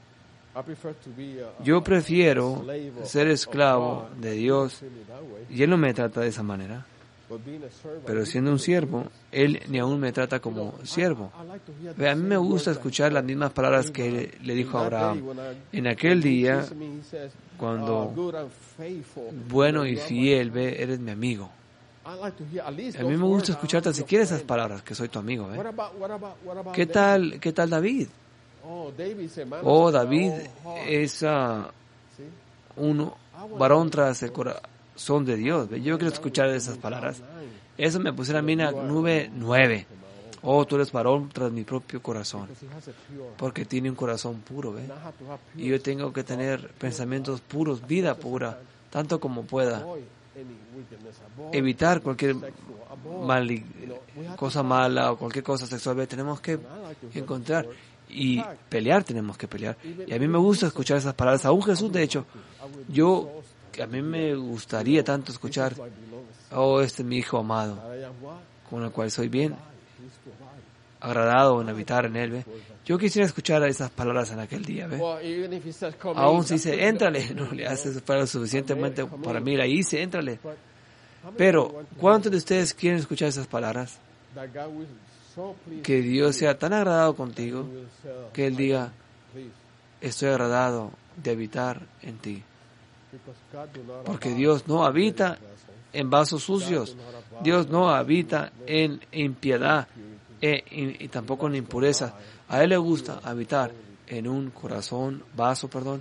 Yo prefiero ser esclavo de Dios y Él no me trata de esa manera. Pero siendo un siervo, Él ni aún me trata como siervo. A mí me gusta escuchar las mismas palabras que Él le dijo a Abraham. En aquel día, cuando bueno y fiel, ve, eres mi amigo. A mí me gusta escuchar tan siquiera esas palabras, que soy tu amigo. ¿eh? ¿Qué tal, qué tal David? Oh, David es uh, un varón tras el corazón de Dios. Yo quiero escuchar esas palabras. Eso me pusiera a mí en la nube nueve. Oh, tú eres varón tras mi propio corazón. Porque tiene un corazón puro, ¿ve? Y yo tengo que tener pensamientos puros, vida pura, tanto como pueda. Evitar cualquier mal, cosa mala o cualquier cosa sexual, ¿ve? Tenemos que encontrar y pelear, tenemos que pelear. Y a mí me gusta escuchar esas palabras. Aún Jesús, de hecho, yo, a mí me gustaría tanto escuchar, oh, este es mi Hijo amado, con el cual soy bien agradado en habitar en él, ¿ve? Yo quisiera escuchar esas palabras en aquel día, ¿ve? Aún si dice, éntrale, no le haces para suficientemente para mí, ahí dice, éntrale. Pero, ¿cuántos de ustedes quieren escuchar esas palabras? Que Dios sea tan agradado contigo, que Él diga, estoy agradado de habitar en ti. Porque Dios no habita en vasos sucios, Dios no habita en impiedad, E, y, y tampoco en impureza. A Él le gusta habitar en un corazón, vaso, perdón,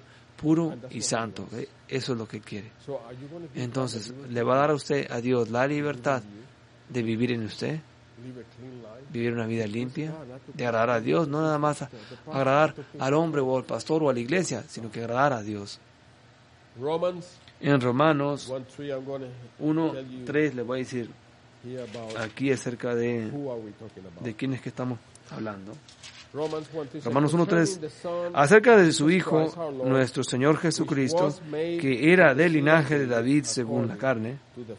puro y santo. ¿Ve? Eso es lo que quiere. Entonces, ¿le va a dar a usted, a Dios, la libertad de vivir en usted? Vivir una vida limpia, de agradar a Dios, no nada más a, agradar al hombre o al pastor o a la iglesia, sino que agradar a Dios. En Romanos uno tres le voy a decir aquí acerca de, de quién es que estamos hablando. Romanos uno tres, acerca de su Hijo, nuestro Señor Jesucristo, que era del linaje de David según la carne.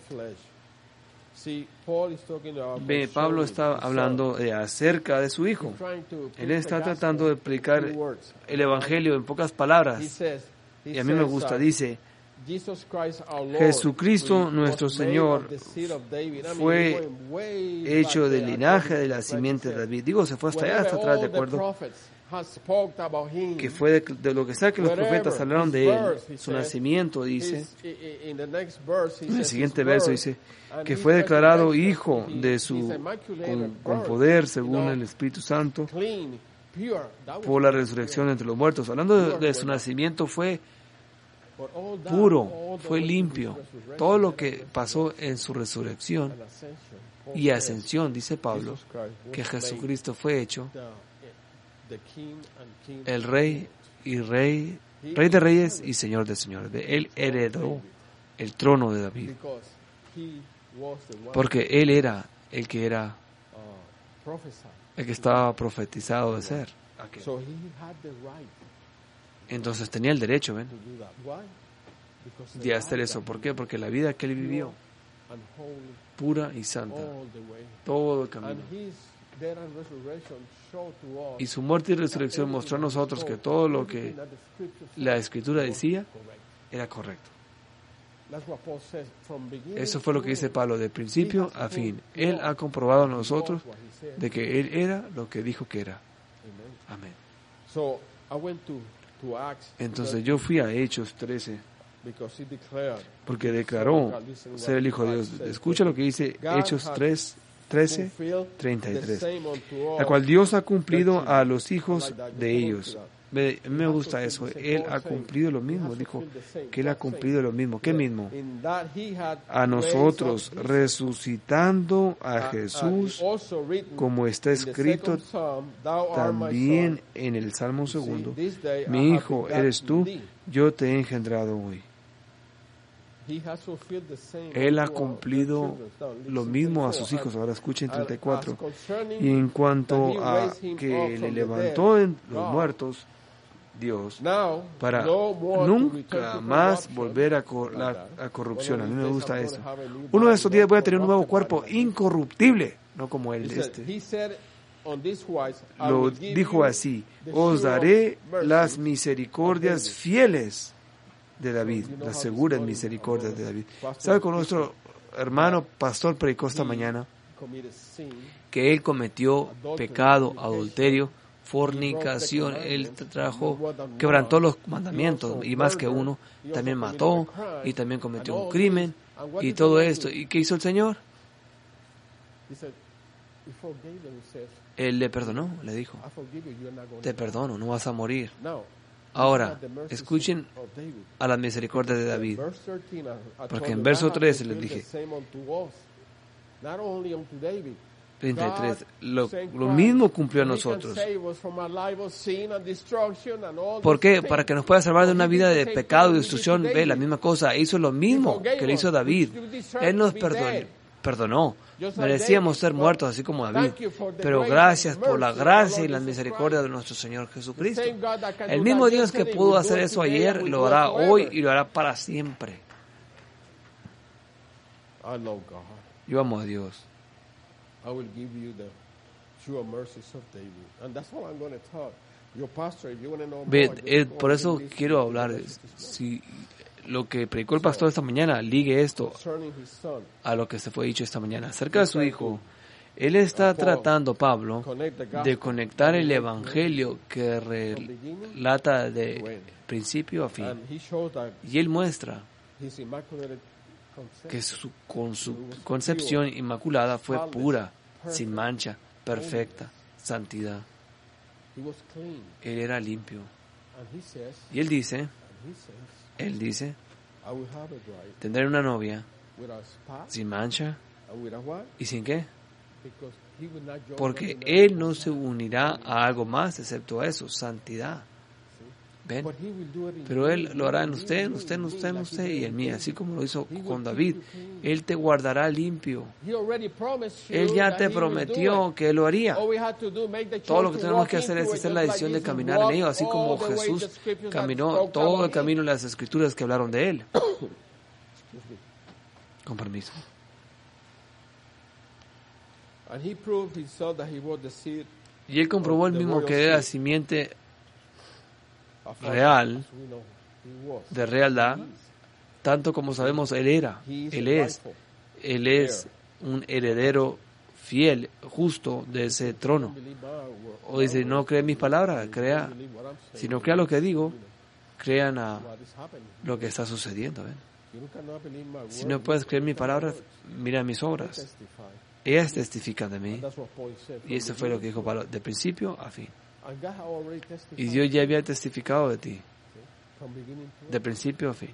Ve, Pablo está hablando eh, acerca de su Hijo. Él está tratando de explicar el Evangelio en pocas palabras. Y a mí me gusta, dice, Jesucristo nuestro Señor fue hecho del linaje de la simiente de David. Digo, se fue hasta allá, hasta atrás, ¿de acuerdo? Que fue de, de lo que sea que los profetas hablaron de él, su nacimiento, dice, en el siguiente verso dice, que fue declarado hijo de su, con, con poder según el Espíritu Santo, por la resurrección entre los muertos. Hablando de, de su nacimiento, fue puro, fue limpio. Todo lo que pasó en su resurrección y ascensión, dice Pablo, que Jesucristo fue hecho el rey y rey, rey de reyes y señor de señores. Él heredó el trono de David, porque él era el que era, el que estaba profetizado de ser. Entonces tenía el derecho, ¿ven?, de hacer eso. ¿Por qué? Porque la vida que él vivió, pura y santa, todo el camino, y su muerte y resurrección mostró a nosotros que todo lo que la Escritura decía era correcto. Eso fue lo que dice Pablo, de principio a fin. Él ha comprobado a nosotros de que él era lo que dijo que era. Amén. Entonces yo fui a Hechos trece, porque declaró ser el Hijo de Dios. Escucha lo que dice Hechos tres, trece, treinta y tres, la cual Dios ha cumplido a los hijos de ellos. Me, me gusta eso. Él ha cumplido lo mismo. Dijo que Él ha cumplido lo mismo. ¿Qué mismo? A nosotros, resucitando a Jesús, como está escrito también en el Salmo segundo, mi hijo eres tú, yo te he engendrado hoy. Él ha cumplido lo mismo a sus hijos. Ahora escuchen treinta y cuatro. Y en cuanto a que le levantó en los muertos, Dios, para nunca más volver a, cor- la, a corrupción. A mí me gusta eso. Uno de estos días voy a tener un nuevo cuerpo incorruptible, no como el de este. Lo dijo así: os daré las misericordias fieles de David, las seguras misericordias de David. ¿Sabe? Con nuestro hermano pastor predicó esta mañana que él cometió pecado, adulterio, fornicación, él trajo, quebrantó los mandamientos, y más que uno, también mató, y también cometió un crimen, y todo esto. ¿Y qué hizo el Señor? Él le perdonó, le dijo, te perdono, no vas a morir. Ahora, escuchen a la misericordia de David, porque en verso trece les dije, treinta y tres, lo, lo mismo cumplió a nosotros. ¿Por qué? Para que nos pueda salvar de una vida de pecado y destrucción. Ve, la misma cosa, hizo lo mismo que le hizo David. Él nos perdonó, perdonó. Merecíamos ser muertos así como David, pero gracias por la gracia y la misericordia de nuestro Señor Jesucristo. El mismo Dios que pudo hacer eso ayer, lo hará hoy y lo hará para siempre. Yo amo a Dios. Ve, eh, por eso quiero hablar. Si lo que predicó el pastor esta mañana, ligue esto a lo que se fue dicho esta mañana acerca de su hijo. Él está tratando, Pablo, de conectar el evangelio que relata de principio a fin. Y él muestra que su, con su concepción inmaculada fue pura, sin mancha, perfecta, santidad. Él era limpio. Y él dice, Él dice, tendré una novia sin mancha y sin qué, porque Él no se unirá a algo más excepto a eso, santidad. ¿Ven? Pero Él lo hará en usted, en usted, en usted, en usted y en mí, así como lo hizo con David. Él te guardará limpio. Él ya te prometió que Él lo haría. Todo lo que tenemos que hacer es hacer la decisión de caminar en ello, así como Jesús caminó todo el camino en las Escrituras que hablaron de Él. Con permiso. Y Él comprobó el mismo que era simiente real, de realidad, tanto como sabemos Él era, Él es, Él es un heredero fiel, justo de ese trono. O dice, no cree mis palabras, crea, si no crea lo que digo, crean a lo que está sucediendo. ¿Ven? Si no puedes creer mis palabras, mira mis obras. Ellas testifican de mí. Y eso fue lo que dijo Pablo, de principio a fin. Y Dios ya había testificado de ti, de principio a fin.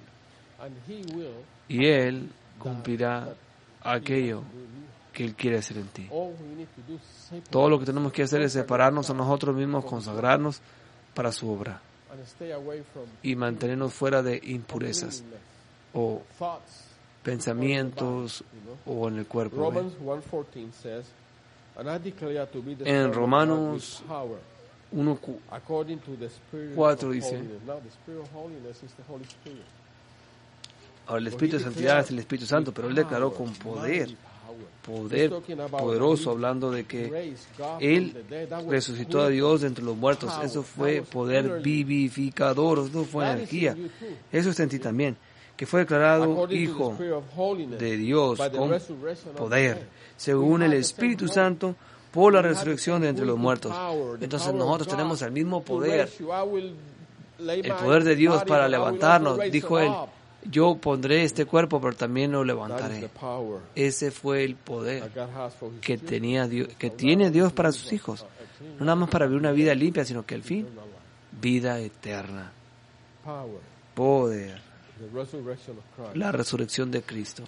Y Él cumplirá aquello que Él quiere hacer en ti. Todo lo que tenemos que hacer es separarnos a nosotros mismos, consagrarnos para su obra y mantenernos fuera de impurezas o pensamientos o en el cuerpo. En Romanos uno cuatro dice, ahora el Espíritu de Santidad es el Espíritu Santo, pero Él declaró con poder, poder poderoso, hablando de que Él resucitó a Dios de entre los muertos. Eso fue poder vivificador, eso fue energía. Eso está en ti también, que fue declarado Hijo de Dios con poder, según el Espíritu Santo, por la resurrección de entre los muertos. Entonces nosotros tenemos el mismo poder, el poder de Dios para levantarnos. Dijo Él, yo pondré este cuerpo, pero también lo levantaré. Ese fue el poder que tenía Dios, que tiene Dios para sus hijos. No nada más para vivir una vida limpia, sino que al fin, vida eterna. Poder. La resurrección de Cristo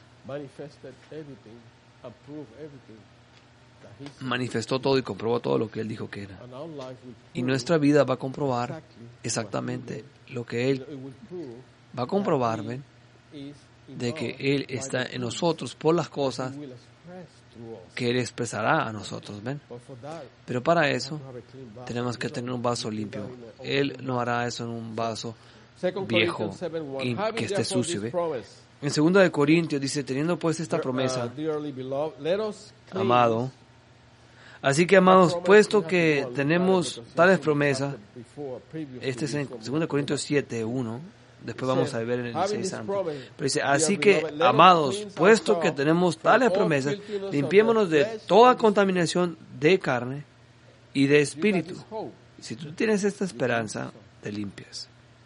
manifestó todo y comprobó todo lo que Él dijo que era. Y nuestra vida va a comprobar exactamente lo que Él va a comprobar, ¿ven? De que Él está en nosotros por las cosas que Él expresará a nosotros, ¿ven? Pero para eso tenemos que tener un vaso limpio. Él no hará eso en un vaso viejo y que esté sucio, ¿ve? En segunda de Corintios dice, teniendo pues esta promesa, amado, así que amados, puesto que tenemos tales promesas, este es en segunda de Corintios siete, uno, después vamos a ver en el seis antes, pero dice, así que amados, puesto que tenemos tales promesas, limpiémonos de toda contaminación de carne y de espíritu. Si tú tienes esta esperanza, te limpias.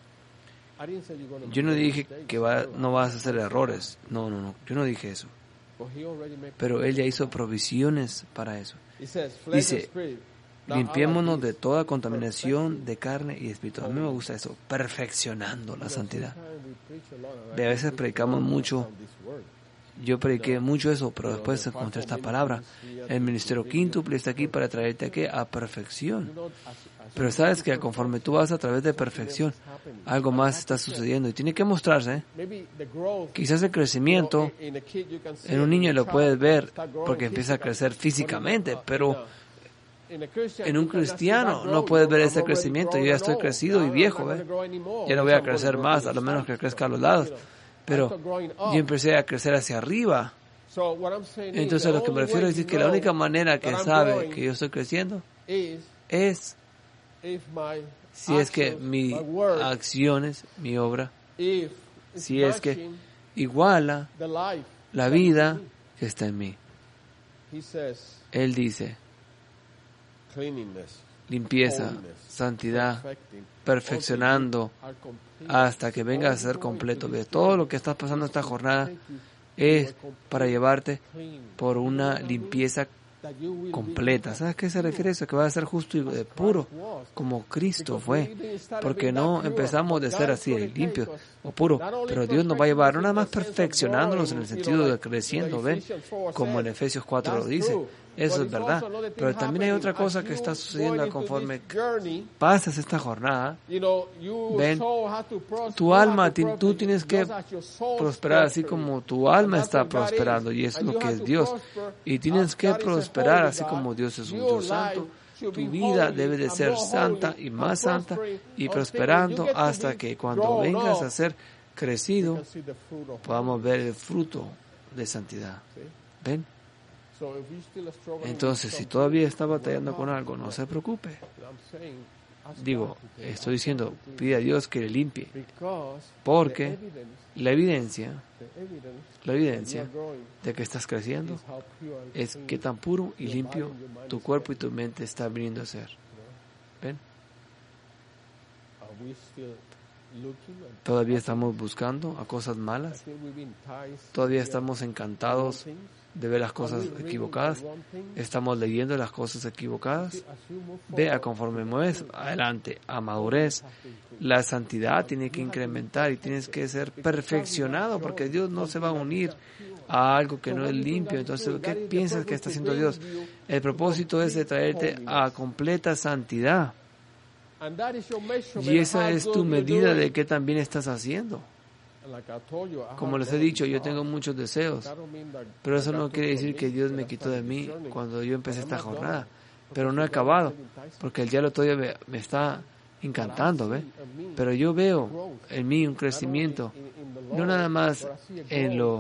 Yo no dije que va, no vas a hacer errores. No, no, no. Yo no dije eso. Pero Él ya hizo provisiones para eso. Dice, limpiémonos de toda contaminación de carne y espíritu. A mí me gusta eso, perfeccionando la santidad. De a veces predicamos mucho. Yo prediqué mucho eso, pero después encontré esta palabra. El ministerio quíntuple está aquí para traerte aquí a perfección. Pero sabes que conforme tú vas a través de perfección, algo más está sucediendo y tiene que mostrarse. ¿eh? Quizás el crecimiento en un niño lo puedes ver porque empieza a crecer físicamente, pero en un cristiano no puedes ver ese crecimiento. Yo ya estoy crecido y viejo, ¿eh? Ya no voy a crecer más, a lo menos que crezca a los lados. Pero yo empecé a crecer hacia arriba. Entonces lo que me refiero es decir que la única manera que sabe que yo estoy creciendo es si es que mis acciones, mi obra, si es que iguala la vida que está en mí. Él dice, limpieza, santidad, perfeccionando hasta que venga a ser completo. Que todo lo que estás pasando esta jornada es para llevarte por una limpieza completa. ¿Sabes a qué se refiere eso? Que va a ser justo y puro, como Cristo fue. Porque no empezamos de ser así, limpio o puro, pero Dios nos va a llevar no nada más perfeccionándonos en el sentido de creciendo, ¿ven? Como en Efesios cuatro lo dice. Eso es verdad. Pero también hay otra cosa que está sucediendo conforme pasas esta jornada. Ven, tu alma, tú tienes que prosperar así como tu alma está prosperando, y eso es lo que es Dios. Y tienes que prosperar así como Dios es un Dios santo. Tu vida debe de ser santa y más santa y prosperando hasta que cuando vengas a ser crecido podamos ver el fruto de santidad. ¿Ven? Entonces, si todavía está batallando con algo, no se preocupe. Digo, estoy diciendo, pide a Dios que le limpie, porque la evidencia, la evidencia de que estás creciendo es que tan puro y limpio tu cuerpo y tu mente está viniendo a ser. ¿Ven? Todavía estamos buscando a cosas malas. Todavía estamos encantados de ver las cosas equivocadas. Estamos leyendo las cosas equivocadas. Vea, conforme mueves adelante a madurez, la santidad tiene que incrementar y tienes que ser perfeccionado, porque Dios no se va a unir a algo que no es limpio. Entonces, ¿qué piensas que está haciendo Dios? El propósito es de traerte a completa santidad. Y esa es tu medida de qué también estás haciendo. Como les he dicho, yo tengo muchos deseos, pero eso no quiere decir que Dios me quitó de mí cuando yo empecé esta jornada. Pero no he acabado, porque el diablo todavía me, me está encantando, ¿ve? Pero yo veo en mí un crecimiento, no nada más en lo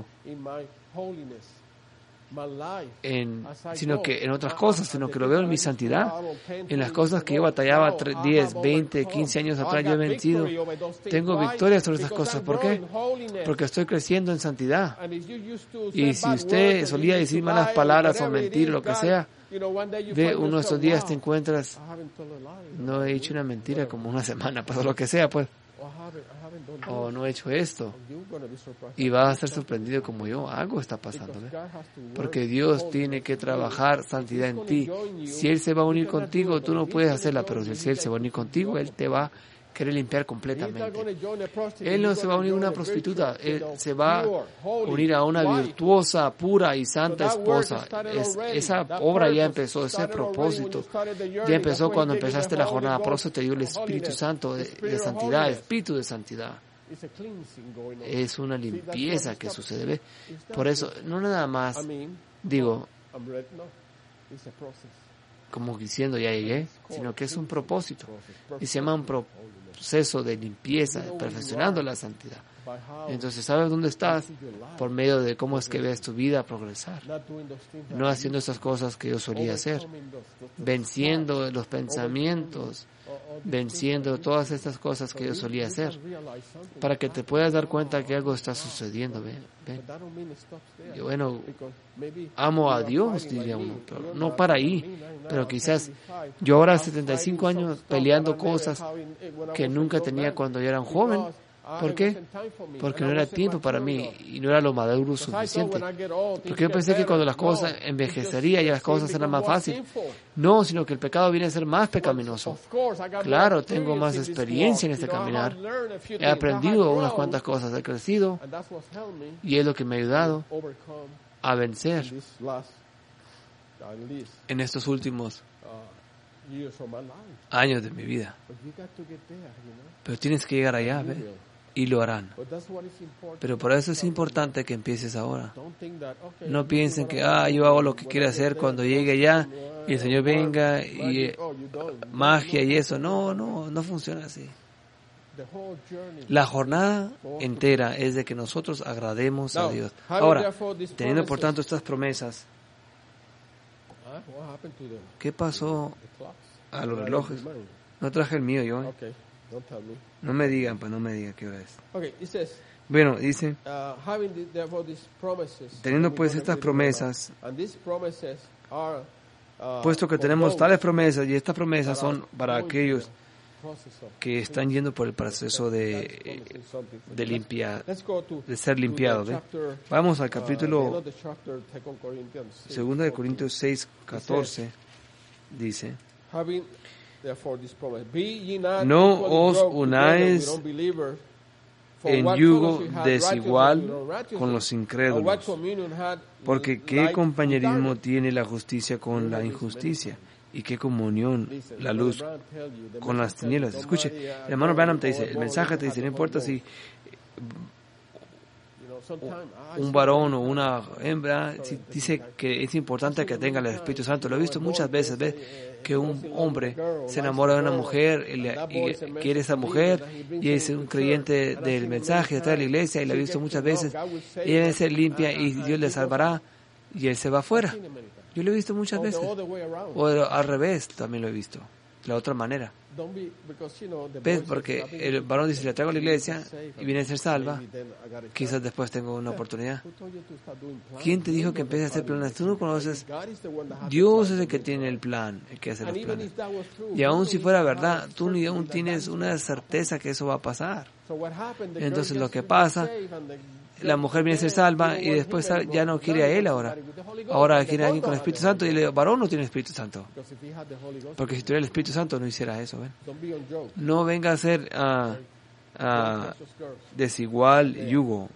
En, sino que en otras cosas, sino que lo veo en mi santidad, en las cosas que yo batallaba diez, veinte, quince años atrás, yo he vencido. Tengo victorias sobre esas cosas. ¿Por qué? Porque estoy creciendo en santidad. Y si usted solía decir malas palabras o mentir, lo que sea, ve, uno de estos días te encuentras, no he dicho una mentira como una semana, pero lo que sea, pues, o no he hecho esto, y vas a ser sorprendido como yo. Algo está pasando, ¿eh? Porque Dios tiene que trabajar santidad en ti. Si Él se va a unir contigo, tú no puedes hacerla, pero si Él se va a unir contigo, Él te va a querer limpiar completamente. Él no se va a unir a una prostituta, Él se va a unir a una virtuosa, pura y santa esposa. Es, esa obra ya empezó, ese propósito ya empezó cuando empezaste la jornada. Por eso te dio el Espíritu Santo de, de santidad, Espíritu de santidad. Es una limpieza que sucede, ¿ve? Por eso, no nada más, digo, como diciendo ya llegué, sino que es un propósito. Y se llama un proceso de limpieza, perfeccionando la santidad. Entonces, ¿sabes dónde estás? Por medio de cómo es que ves tu vida progresar. No haciendo esas cosas que yo solía hacer. Venciendo los pensamientos, venciendo todas estas cosas que yo solía hacer, para que te puedas dar cuenta que algo está sucediendo. ¿Ven? ¿Ven? Y bueno, amo a Dios, diría uno, pero no para ahí. Pero quizás yo ahora, setenta y cinco años, peleando cosas que nunca tenía cuando yo era un joven. ¿Por qué? Porque no era tiempo para mí y no era lo maduro suficiente. Porque yo pensé que cuando las cosas envejecerían y las cosas eran más fáciles. No, sino que el pecado viene a ser más pecaminoso. Claro, tengo más experiencia en este caminar. He aprendido unas cuantas cosas, he crecido y es lo que me ha ayudado a vencer en estos últimos años de mi vida. Pero tienes que llegar allá, ¿ves? Y lo harán. Pero por eso es importante que empieces ahora. No piensen que, ah, yo hago lo que quiero hacer cuando llegue allá y el Señor venga y eh, magia y eso. No, no, no funciona así. La jornada entera es de que nosotros agrademos a Dios. Ahora, teniendo por tanto estas promesas, ¿qué pasó a los relojes? No traje el mío yo. ¿eh? No me digan, pues no me digan qué hora es. Bueno, dice, teniendo pues estas promesas, puesto que tenemos tales promesas, y estas promesas son para aquellos que están yendo por el proceso de, de, limpia, de ser limpiados. ¿Ve? Vamos al capítulo segunda de Corintios seis, catorce. Dice: no os unáis en yugo desigual con los incrédulos, porque ¿qué compañerismo tiene la justicia con la injusticia? ¿Y qué comunión la luz con las tinieblas? Escuche, el hermano Branham te dice, el mensaje te dice, no importa si un varón o una hembra, si dice que es importante que tenga el Espíritu Santo. Lo he visto muchas veces, ¿ves? Que un hombre se enamora de una mujer y, le, y quiere esa mujer y es un creyente del mensaje, está en la iglesia y lo he visto muchas veces, y él se limpia y Dios le salvará y él se va afuera. Yo lo he visto muchas veces. O al revés, también lo he visto. La otra manera. ¿Ves? Porque el varón dice, le traigo a la iglesia y viene a ser salva, quizás después tengo una oportunidad. ¿Quién te dijo que empieces a hacer planes? Tú no conoces. Dios es el que tiene el plan, el que hace los planes. Y aun si fuera verdad, tú ni aún tienes una certeza que eso va a pasar. Entonces lo que pasa, la mujer viene a ser salva y después ya no quiere a él ahora. Ahora quiere a alguien con el Espíritu Santo y el varón no tiene el Espíritu Santo. Porque si tuviera el Espíritu Santo no hiciera eso. ¿ven? No venga a ser uh, uh, desigual yugo.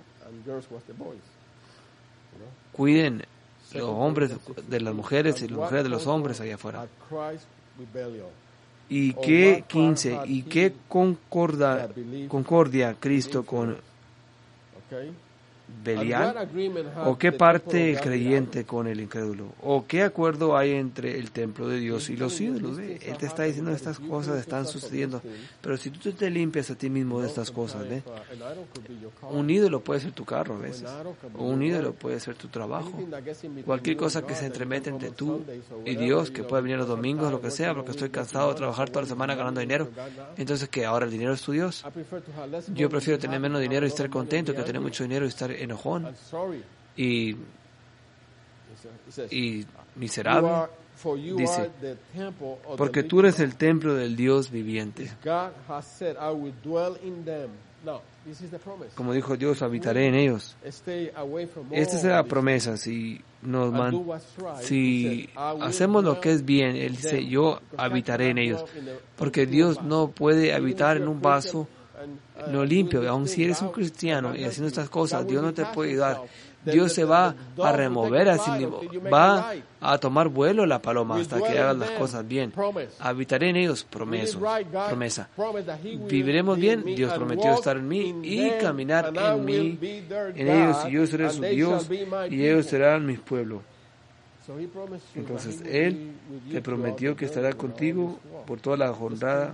Cuiden los hombres de las mujeres y las mujeres de los hombres allá afuera. ¿Y qué quince? ¿Y qué concorda, concordia Cristo con Belial? ¿O qué parte el creyente con el incrédulo? ¿O qué acuerdo hay entre el templo de Dios y los ídolos? ¿Ve? Él te está diciendo estas cosas están sucediendo. Pero si tú te limpias a ti mismo de estas cosas, ¿ve? Un ídolo puede ser tu carro a veces. O un ídolo puede ser tu trabajo. Cualquier cosa que se entremete entre tú y Dios, que puede venir los domingos, lo que sea, porque estoy cansado de trabajar toda la semana ganando dinero. Entonces, ¿qué? ¿Ahora el dinero es tu Dios? Yo prefiero tener menos dinero y estar contento que tener mucho dinero y estar enojón y, y miserable. Dice, porque tú eres el templo del Dios viviente. Como dijo Dios, habitaré en ellos. Esta es la promesa. Si nos man, si hacemos lo que es bien, Él dice, yo habitaré en ellos. Porque Dios no puede habitar en un vaso no limpio. Aun si eres un cristiano y haciendo estas cosas, Dios no te puede ayudar. Dios se va a remover a sí mismo. Va a tomar vuelo la paloma hasta que hagas las cosas bien. Habitaré en ellos, promeso, promesa. Viviremos bien. Dios prometió estar en mí y caminar en mí, en ellos, y yo seré su Dios y ellos serán mi pueblo. Entonces Él te prometió que estará contigo por toda la jornada.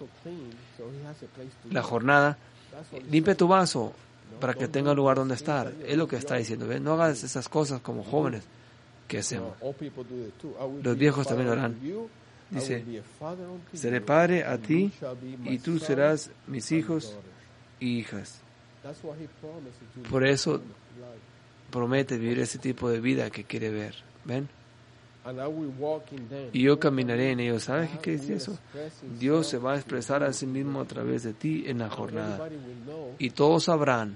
La jornada. Limpia tu vaso para que tenga un lugar donde estar. Es lo que está diciendo. ¿Ves? No hagas esas cosas como jóvenes que hacemos. Los viejos también lo harán. Dice, seré padre a ti y tú serás mis hijos y hijas. Por eso promete vivir ese tipo de vida que quiere ver. ¿Ven? Y yo caminaré en ellos. ¿Sabes qué quiere decir eso? Dios se va a expresar a sí mismo a través de ti en la jornada. Y todos sabrán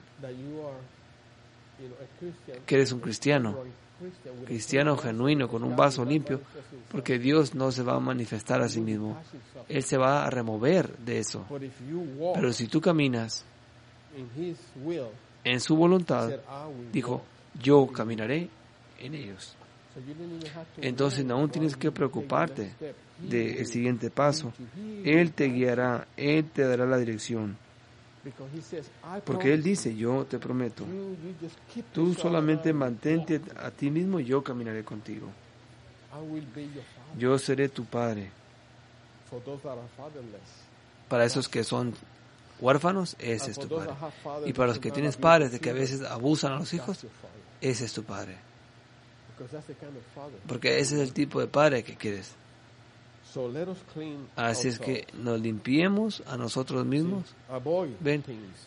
que eres un cristiano, cristiano genuino, con un vaso limpio, porque Dios no se va a manifestar a sí mismo. Él se va a remover de eso. Pero si tú caminas en su voluntad, dijo, yo caminaré en ellos. Entonces aún tienes que preocuparte del siguiente paso. Él te guiará, Él te dará la dirección. Porque Él dice, yo te prometo, tú solamente mantente a ti mismo y yo caminaré contigo. Yo seré tu padre. Para esos que son huérfanos, ese es tu padre. Y para los que tienes padres de que a veces abusan a los hijos, ese es tu padre. Porque ese es el tipo de padre que quieres. Así es que nos limpiemos a nosotros mismos. Ven,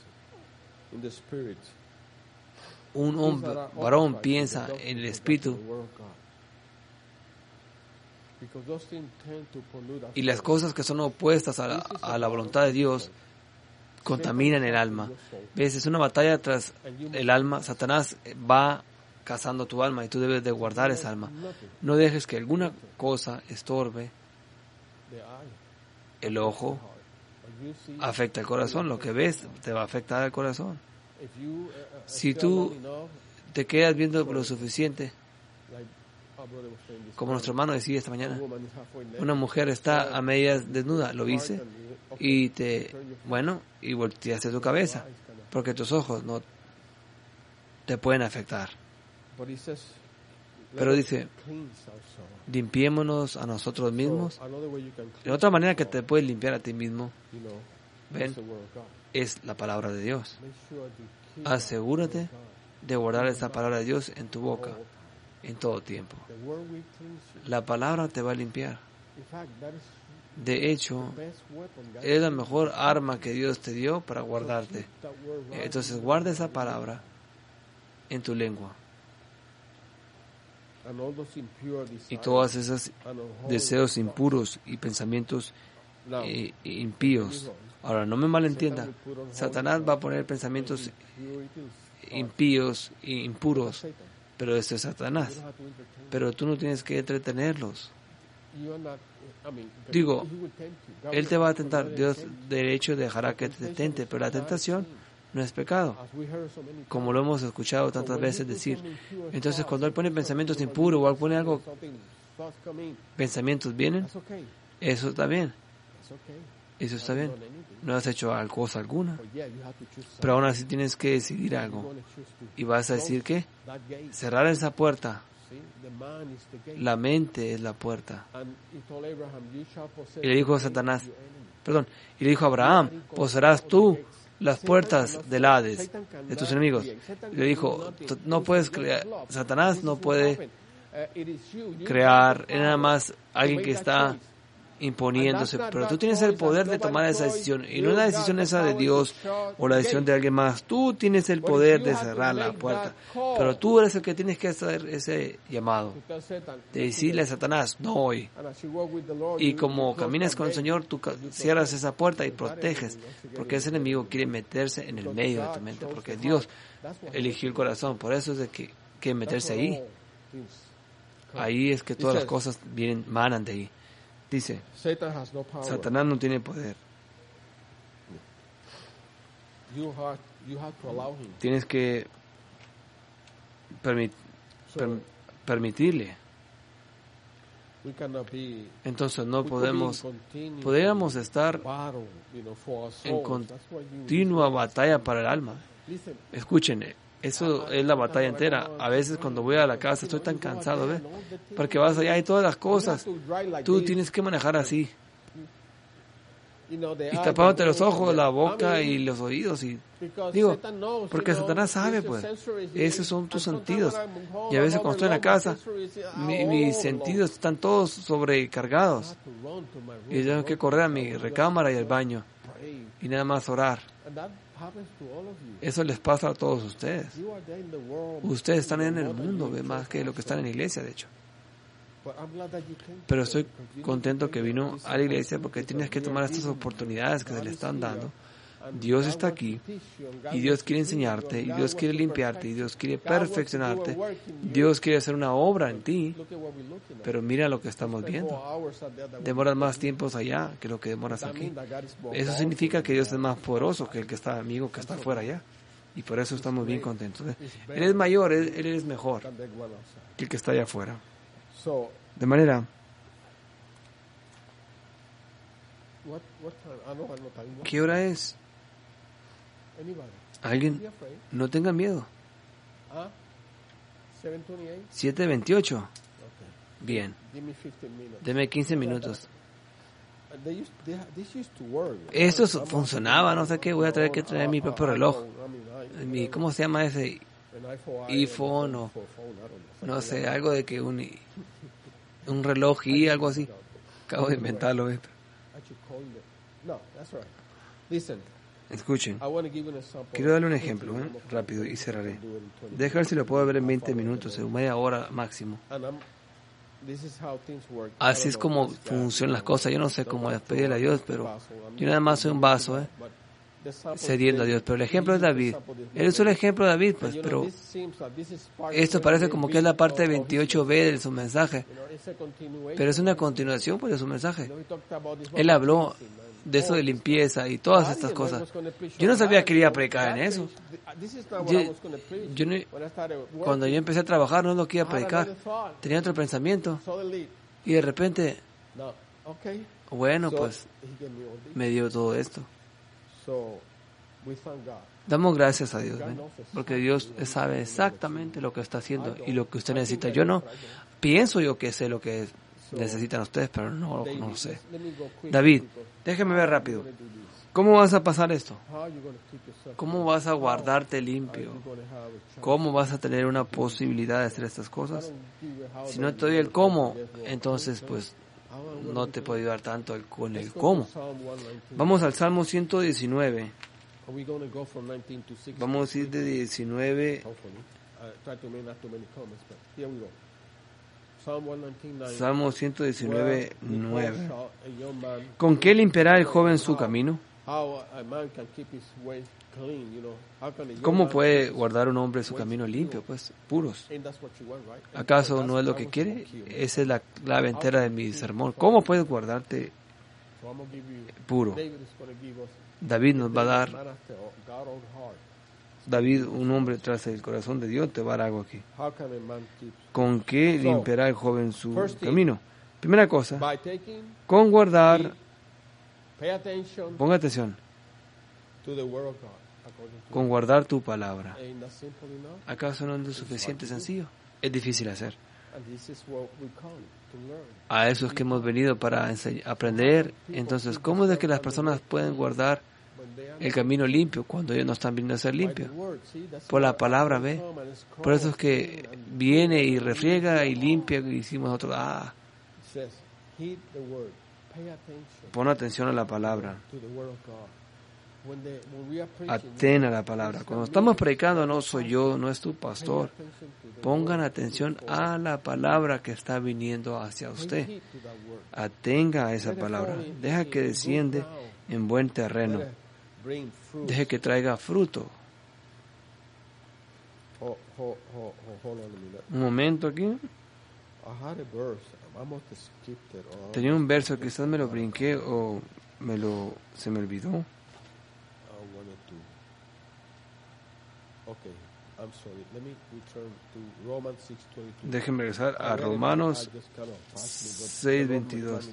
un hombre, varón piensa en el espíritu Y las cosas que son opuestas a la, a la voluntad de Dios contaminan el alma. ¿Ves? Es una batalla tras el alma. Satanás va cazando tu alma y tú debes de guardar esa alma. No dejes que alguna cosa estorbe el ojo. Afecta el corazón. Lo que ves te va a afectar el corazón. Si tú te quedas viendo lo suficiente, como nuestro hermano decía esta mañana, una mujer está a medias desnuda, lo viste, y te, bueno, y volteaste tu cabeza, porque tus ojos no te pueden afectar. Pero dice, limpiémonos a nosotros mismos. De otra manera que te puedes limpiar a ti mismo, ven, es la palabra de Dios. Asegúrate de guardar esa palabra de Dios en tu boca en todo tiempo. La palabra te va a limpiar. De hecho, es la mejor arma que Dios te dio para guardarte. Entonces guarda esa palabra en tu lengua. Y todos esos deseos impuros y pensamientos eh, impíos. Ahora, no me malentienda. Satanás va a poner pensamientos impíos e impuros, pero esto es Satanás. Pero tú no tienes que entretenerlos. Digo, él te va a tentar. Dios de hecho dejará que te tente, pero la tentación no es pecado, como lo hemos escuchado tantas veces decir. Entonces, cuando él pone pensamientos impuros o él pone algo, pensamientos vienen, eso está bien. Eso está bien. No has hecho cosa alguna, pero aún así tienes que decidir algo. Y vas a decir ¿qué? Cerrar esa puerta. La mente es la puerta. Y le dijo a Satanás, perdón, y le dijo a Abraham, poseerás tú las puertas del Hades, de tus enemigos. Y le dijo, no puedes crear, Satanás no puede crear, es nada más alguien que está imponiéndose, pero tú tienes el poder de tomar esa decisión, y no es la decisión esa de Dios o la decisión de alguien más. Tú tienes el poder de cerrar la puerta, pero tú eres el que tienes que hacer ese llamado, de decirle a Satanás, no hoy. Y como caminas con el Señor, tú cierras esa puerta y proteges, porque ese enemigo quiere meterse en el medio de tu mente, porque Dios eligió el corazón, por eso es de que quiere meterse ahí. Ahí es que todas las cosas vienen, manan de ahí. Dice, Satanás no tiene poder. Tienes que permit, per, permitirle. Entonces no podemos, podríamos estar en continua batalla para el alma. Escuchen, eso es la batalla entera. A veces cuando voy a la casa estoy tan cansado, ¿ves? Porque vas allá y todas las cosas. Tú tienes que manejar así. Y tapándote los ojos, la boca y los oídos. Y digo, porque Satanás sabe, pues. Esos son tus sentidos. Y a veces cuando estoy en la casa, mi, mis sentidos están todos sobrecargados. Y tengo que correr a mi recámara y al baño. Y nada más orar. Eso les pasa a todos ustedes. Ustedes están en el mundo, ¿ve? Más que lo que están en la iglesia, de hecho. Pero estoy contento que vino a la iglesia porque tienes que tomar estas oportunidades que se le están dando. Dios está aquí y Dios quiere enseñarte y Dios quiere limpiarte y Dios quiere perfeccionarte. Dios quiere hacer una obra en ti, pero mira lo que estamos viendo. Demoras más tiempos allá que lo que demoras aquí. Eso significa que Dios es más poderoso que el que está amigo que está afuera allá. Y por eso estamos bien contentos. Él es mayor, Él, él es mejor que el que está allá afuera. De manera... ¿Qué hora es? ¿Alguien? No tengan miedo. siete veintiocho. Bien. Deme quince minutos. Esto funcionaba, no sé qué. Voy a tener que traer mi propio reloj. Mi, ¿cómo se llama ese? iPhone o no sé, algo de que un, un reloj y algo así. Acabo de inventarlo esto. Escuchen, quiero darle un ejemplo, ¿eh? Rápido y cerraré. Deja ver si lo puedo ver en veinte minutos, en media hora máximo. Así es como funcionan las cosas. Yo no sé cómo despedirle a Dios, pero yo nada más soy un vaso, ¿eh? cediendo a Dios. Pero el ejemplo es David. Él usó el ejemplo de David, pues, pero esto parece como que es la parte veintiocho be de su mensaje. Pero es una continuación, pues, de su mensaje. Él habló de eso de limpieza y todas estas cosas. Yo no sabía que iba a predicar en eso. Yo, yo no, cuando yo empecé a trabajar, no es lo que iba a predicar. Tenía otro pensamiento. Y de repente, bueno, pues, me dio todo esto. Damos gracias a Dios, ¿ven? Porque Dios sabe exactamente lo que está haciendo y lo que usted necesita. Yo no pienso yo que sé lo que necesitan ustedes, pero no, no lo sé. David, déjeme ver rápido. ¿Cómo vas a pasar esto? ¿Cómo vas a guardarte limpio? ¿Cómo vas a tener una posibilidad de hacer estas cosas? Si no te doy el cómo, entonces pues no te puedo ayudar tanto el, con el cómo. Vamos al Salmo ciento diecinueve. Vamos a ir de diecinueve. Salmo ciento diecinueve, nueve. ¿Con qué limpiará el joven su camino? ¿Cómo puede guardar un hombre su camino limpio, pues, puros? ¿Acaso no es lo que quiere? Esa es la clave entera de mi sermón. ¿Cómo puedes guardarte puro? David nos va a dar, David, un hombre tras el corazón de Dios, te va a dar algo aquí. ¿Con qué limpiará el joven su camino? Primera cosa, con guardar, ponga atención, con guardar tu palabra. ¿Acaso no es lo suficiente sencillo? Es difícil hacer. A eso es que hemos venido para aprender. Entonces, ¿cómo es de que las personas pueden guardar el camino limpio cuando ellos no están viniendo a ser limpios? Por la palabra, ¿ve? Por eso es que viene y refriega y limpia y decimos nosotros, ah, pon atención a la palabra. Atén a la palabra. Cuando estamos predicando, no soy yo, no es tu pastor. Pongan atención a la palabra que está viniendo hacia usted. Atenga a esa palabra. Deja que desciende en buen terreno. Deje que traiga fruto. Un momento aquí. Tenía un verso, quizás me lo brinqué o me lo se me olvidó. Déjenme regresar a Romanos seis veintidós.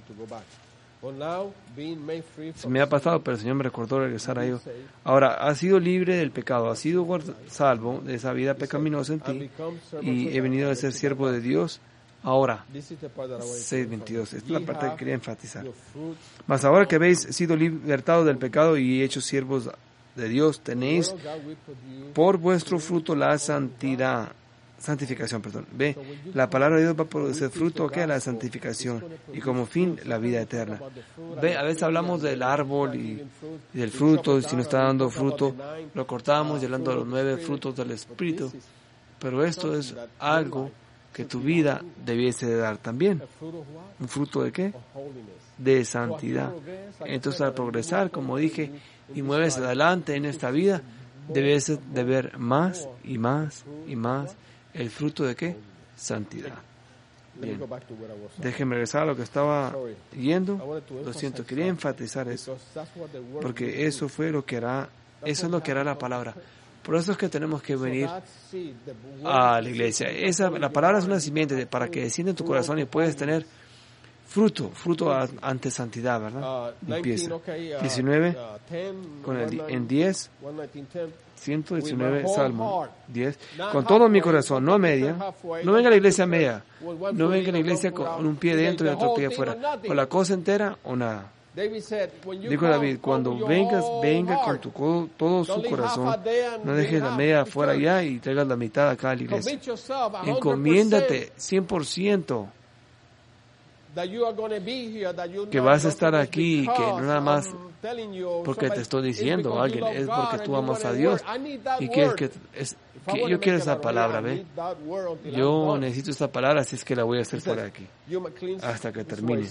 Se me ha pasado, pero el Señor me recordó regresar a ello. Ahora, has sido libre del pecado, has sido salvo de esa vida pecaminosa en ti, y he venido a ser siervo de Dios. Ahora, seis veintidós, esta es la parte que quería enfatizar. Mas ahora que habéis sido libertados del pecado y hechos siervos de Dios, tenéis por vuestro fruto la santidad, santificación, perdón. Ve, la palabra de Dios va a producir fruto, ¿qué? La santificación, y como fin, la vida eterna. Ve, a veces hablamos del árbol y, y del fruto, y si no está dando fruto, lo cortamos y hablando de los nueve frutos del Espíritu. Pero esto es algo que tu vida debiese de dar también. ¿Un fruto de qué? De santidad. Entonces, al progresar, como dije, y mueves adelante en esta vida, debes de ver más y más y más el fruto de qué? Santidad. Bien. Déjenme regresar a lo que estaba yendo. Lo siento, quería enfatizar eso, porque eso fue lo que hará, eso es lo que hará la palabra. Por eso es que tenemos que venir a la iglesia. Esa, la palabra es una simiente para que descienda en tu corazón y puedes tener fruto, fruto ante santidad, ¿verdad? Empieza. diecinueve, con el, en diez, ciento diecinueve, Salmo diez. Con todo mi corazón, no a media. No venga a la iglesia a media. No venga a la iglesia con un pie dentro y otro pie afuera. Con la cosa entera o nada. Dijo David, cuando vengas, venga con tu, todo su corazón. No dejes la media afuera allá y traigas la mitad acá a la iglesia. Encomiéndate cien por ciento. que vas a estar aquí y que no nada más porque te estoy diciendo a alguien, es porque tú amas a Dios y quieres que, es, que yo quiero esa palabra, ¿ve? Yo necesito esa palabra, así es que la voy a hacer por aquí hasta que termine.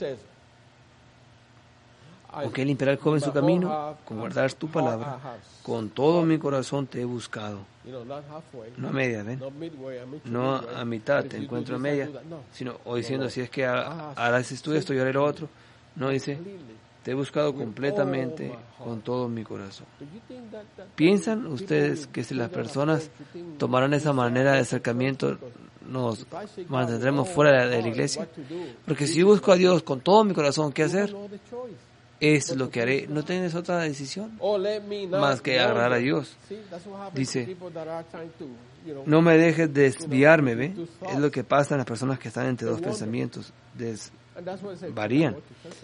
Porque limpiará el joven su camino, con guardar tu palabra, con todo mi corazón te he buscado. No a media, ¿ven? No a mitad, te encuentro a media, sino o diciendo, si es que harás tú esto, yo haré lo otro. No, dice, te he buscado completamente con todo mi corazón. ¿Piensan ustedes que si las personas tomaran esa manera de acercamiento, nos mantendremos fuera de la iglesia? Porque si yo busco a Dios con todo mi corazón, ¿qué hacer? Es lo que haré. No tienes otra decisión más que agradar a Dios. Dice, no me dejes desviarme, ¿ve? Es lo que pasa en las personas que están entre dos pensamientos. Des varían.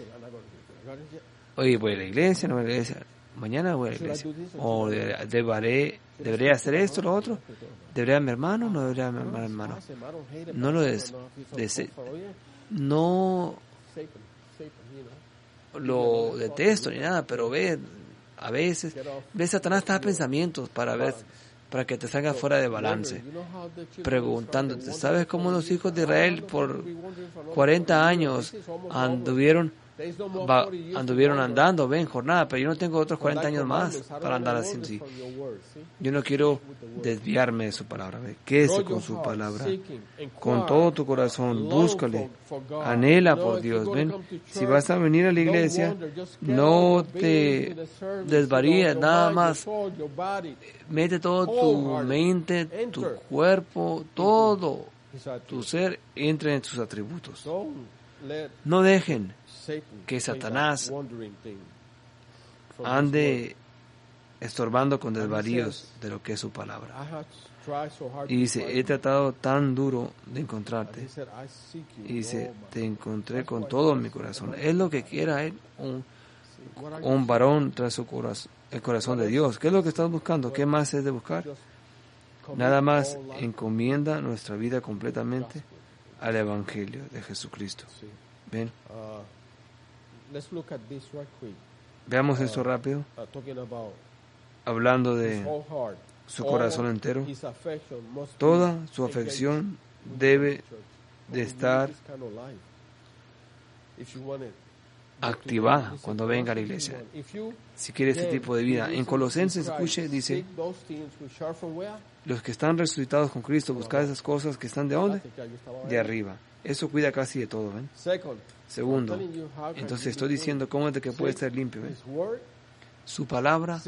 Hoy voy a la iglesia, no voy a la iglesia. Mañana voy a la iglesia. O deberé, debería hacer esto, lo otro. ¿Debería a mi hermano? No debería a mi hermano. No lo des, des no lo detesto ni nada, pero ve, a veces, ve, Satanás está a pensamientos para ver, para que te salga fuera de balance, preguntándote, ¿sabes cómo los hijos de Israel por cuarenta años anduvieron Va, anduvieron andando, ven, jornada, pero yo no tengo otros cuarenta años más para andar haciendo así? Yo no quiero desviarme de su palabra. ¿Ve? Quédese con su palabra. Con todo tu corazón, búscale, anhela por Dios. Ven, si vas a venir a la iglesia, no te desvaríes, nada más. Mete todo tu mente, tu cuerpo, todo tu ser, entre en sus atributos. No dejen que Satanás ande estorbando con desvaríos de lo que es su palabra. Y dice, he tratado tan duro de encontrarte. Y dice, te encontré con todo mi corazón. Es lo que quiera él, un, un varón tras su corazón, el corazón de Dios. ¿Qué es lo que estás buscando? ¿Qué más es de buscar? Nada más encomienda nuestra vida completamente al Evangelio de Jesucristo. ¿Ven? Veamos esto rápido. Hablando de su corazón entero, toda su afección debe de estar activada cuando venga a la iglesia. Si quiere este tipo de vida. En Colosenses, escuche, dice, los que están resucitados con Cristo, buscad esas cosas que están de dónde? De arriba. Eso cuida casi de todo, ¿ven? Segundo, entonces estoy diciendo cómo es de que puede estar limpio, ¿ven? Su palabra.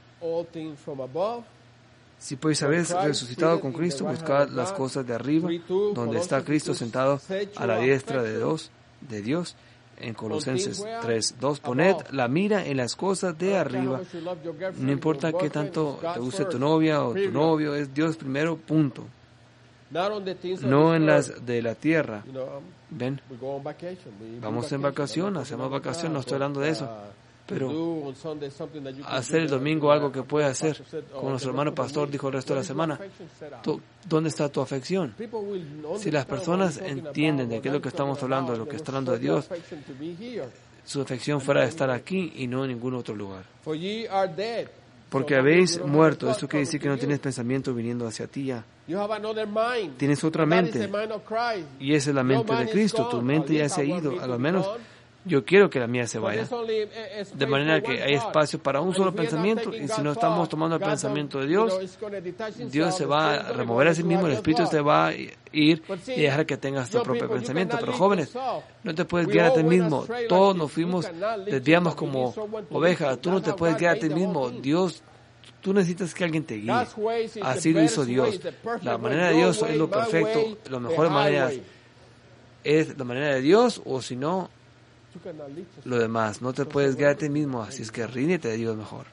Si podéis haber resucitado con Cristo, buscad las cosas de arriba, donde está Cristo sentado a la diestra de Dios, de Dios. En Colosenses tres dos, poned la mira en las cosas de arriba. No importa qué tanto te guste tu novia o tu novio, es Dios primero, punto. No en las de la tierra. Ven, vamos en vacación, hacemos vacación, no estoy hablando de eso. Pero hacer el domingo algo que puede hacer, como nuestro hermano pastor dijo el resto de la semana, ¿dónde está tu afección? Si las personas entienden de qué es lo que estamos hablando, de lo que está hablando de Dios, su afección fuera de estar aquí y no en ningún otro lugar. Porque habéis muerto, eso quiere decir que no tienes pensamiento viniendo hacia ti ya. Tienes otra mente, y esa es la mente de Cristo. Tu mente ya se ha ido, a lo menos yo quiero que la mía se vaya. De manera que hay espacio para un solo pensamiento, y si no estamos tomando el pensamiento de Dios, Dios se va a remover a sí mismo, el Espíritu se va a ir y dejar que tengas tu propio pensamiento. Pero jóvenes, no te puedes guiar a ti mismo. Todos nos fuimos, desviamos como ovejas. Tú no te puedes guiar a ti mismo. Dios, tú necesitas que alguien te guíe. Así lo hizo Dios. La manera de Dios es lo perfecto. La mejor manera es la manera de Dios, o si no, lo demás. No te puedes guiar a ti mismo, así es que ríndete de Dios mejor.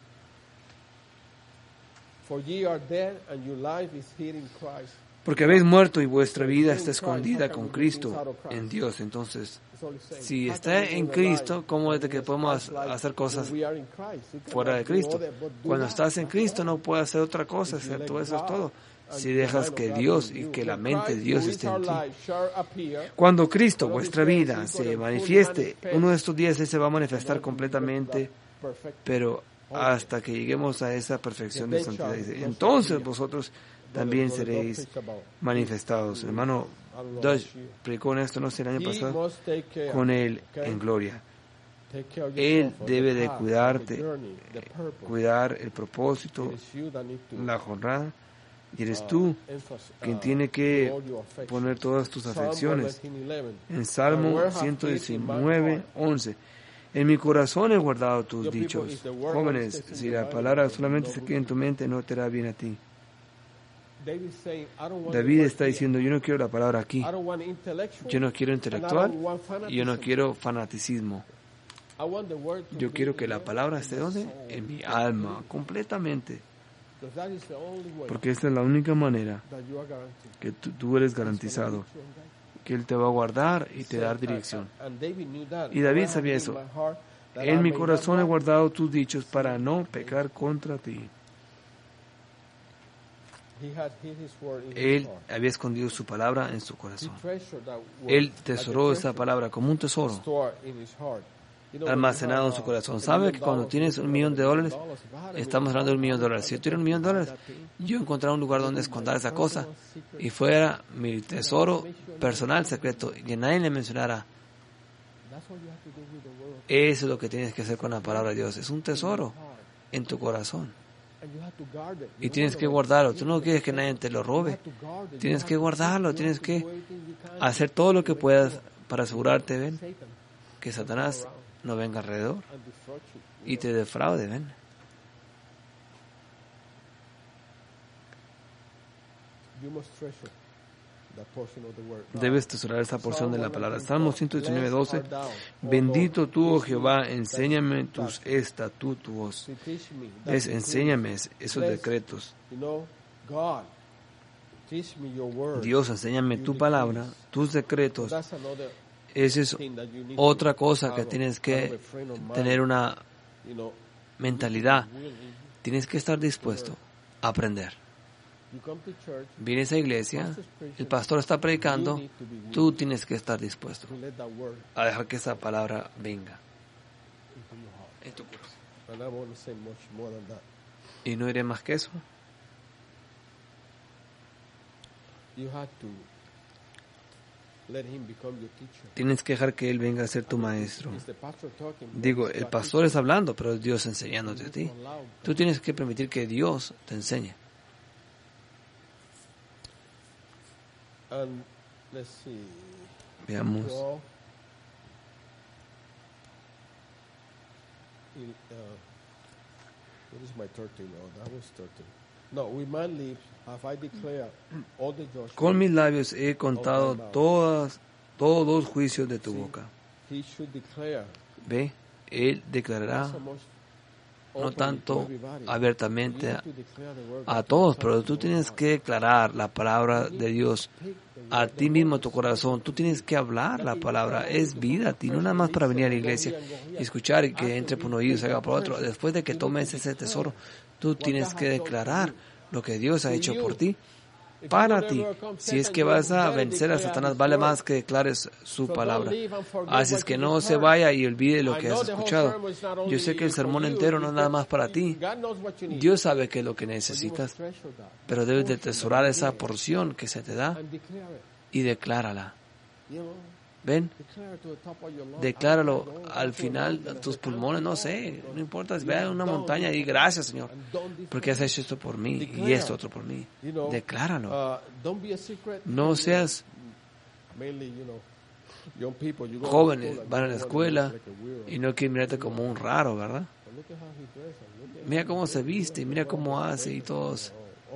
Porque habéis muerto y vuestra vida está escondida con Cristo en Dios. Entonces, si está en Cristo, ¿cómo es de que podemos hacer cosas fuera de Cristo? Cuando estás en Cristo no puedes hacer otra cosa, excepto eso es todo. si dejas que Dios y que la mente de Dios esté en ti. Cuando Cristo, vuestra vida, se manifieste, uno de estos días Él se va a manifestar completamente, pero hasta que lleguemos a esa perfección de santidad. Entonces vosotros también seréis manifestados. Hermano Dodge predicó en esto, no sé, el año pasado, con Él en gloria. Él debe de cuidarte, cuidar el propósito, la jornada, y eres tú quien tiene que poner todas tus afecciones. En Salmo ciento diecinueve, once, en mi corazón he guardado tus dichos. Jóvenes, si la palabra solamente se queda en tu mente, no te hará bien a ti. David está diciendo, yo no quiero la palabra aquí, yo no quiero intelectual, y yo no quiero fanaticismo. Yo quiero que la palabra esté ¿dónde? En mi alma, completamente. Porque esta es la única manera que tú, tú eres garantizado, que Él te va a guardar y te dar dirección. Y David sabía eso. En mi corazón he guardado tus dichos para no pecar contra ti. Él había escondido su palabra en su corazón. Él tesoró esa palabra como un tesoro almacenado en su corazón. ¿Sabe que cuando tienes un millón de dólares, estamos hablando de un millón de dólares? Si yo tuviera un millón de dólares, yo encontrara un lugar donde esconder esa cosa y fuera mi tesoro personal secreto y que nadie le mencionara. Eso es lo que tienes que hacer con la palabra de Dios. Es un tesoro en tu corazón. Y tienes que guardarlo. Tú no quieres que nadie te lo robe. Tienes que guardarlo. Tienes que hacer todo lo que puedas para asegurarte, ven, que Satanás no venga alrededor y te defraude, ven. Debes tesorar esa porción de la palabra. Salmo ciento diecinueve, doce. Bendito tú, oh Jehová, enséñame tus estatutos. Es, enséñame esos decretos. Dios, enséñame tu palabra, tus decretos. Esa es otra cosa que tienes que tener una mentalidad. Tienes que estar dispuesto a aprender. Vienes a la iglesia, el pastor está predicando, tú tienes que estar dispuesto a dejar que esa palabra venga en tu corazón. Y no iré más que eso. Tienes que dejar que Él venga a ser tu maestro. Digo, el pastor está hablando, pero es Dios enseñándote a ti. Tú tienes que permitir que Dios te enseñe. Veamos. Con mis labios he contado todas, todos los juicios de tu boca. Ve, Él declarará, no tanto abiertamente a, a todos, pero tú tienes que declarar la palabra de Dios a ti mismo, a tu corazón. Tú tienes que hablar la palabra. Es vida a ti, no nada más para venir a la iglesia y escuchar y que entre por un oído y salga por otro. Después de que tomes ese tesoro, tú tienes que declarar lo que Dios ha hecho por ti, para ti. Si es que vas a vencer a Satanás, vale más que declares su palabra. Así es que no se vaya y olvide lo que has escuchado. Yo sé que el sermón entero no es nada más para ti. Dios sabe qué es lo que necesitas, pero debes de tesorar esa porción que se te da y declárala. Ven, decláralo al final de tus pulmones, no sé, no importa, ve a una montaña y gracias, Señor, porque has hecho esto por mí y esto otro por mí. Decláralo. No seas jóvenes, van a la escuela y no quieren mirarte como un raro, ¿verdad? Mira cómo se viste, mira cómo hace y todos.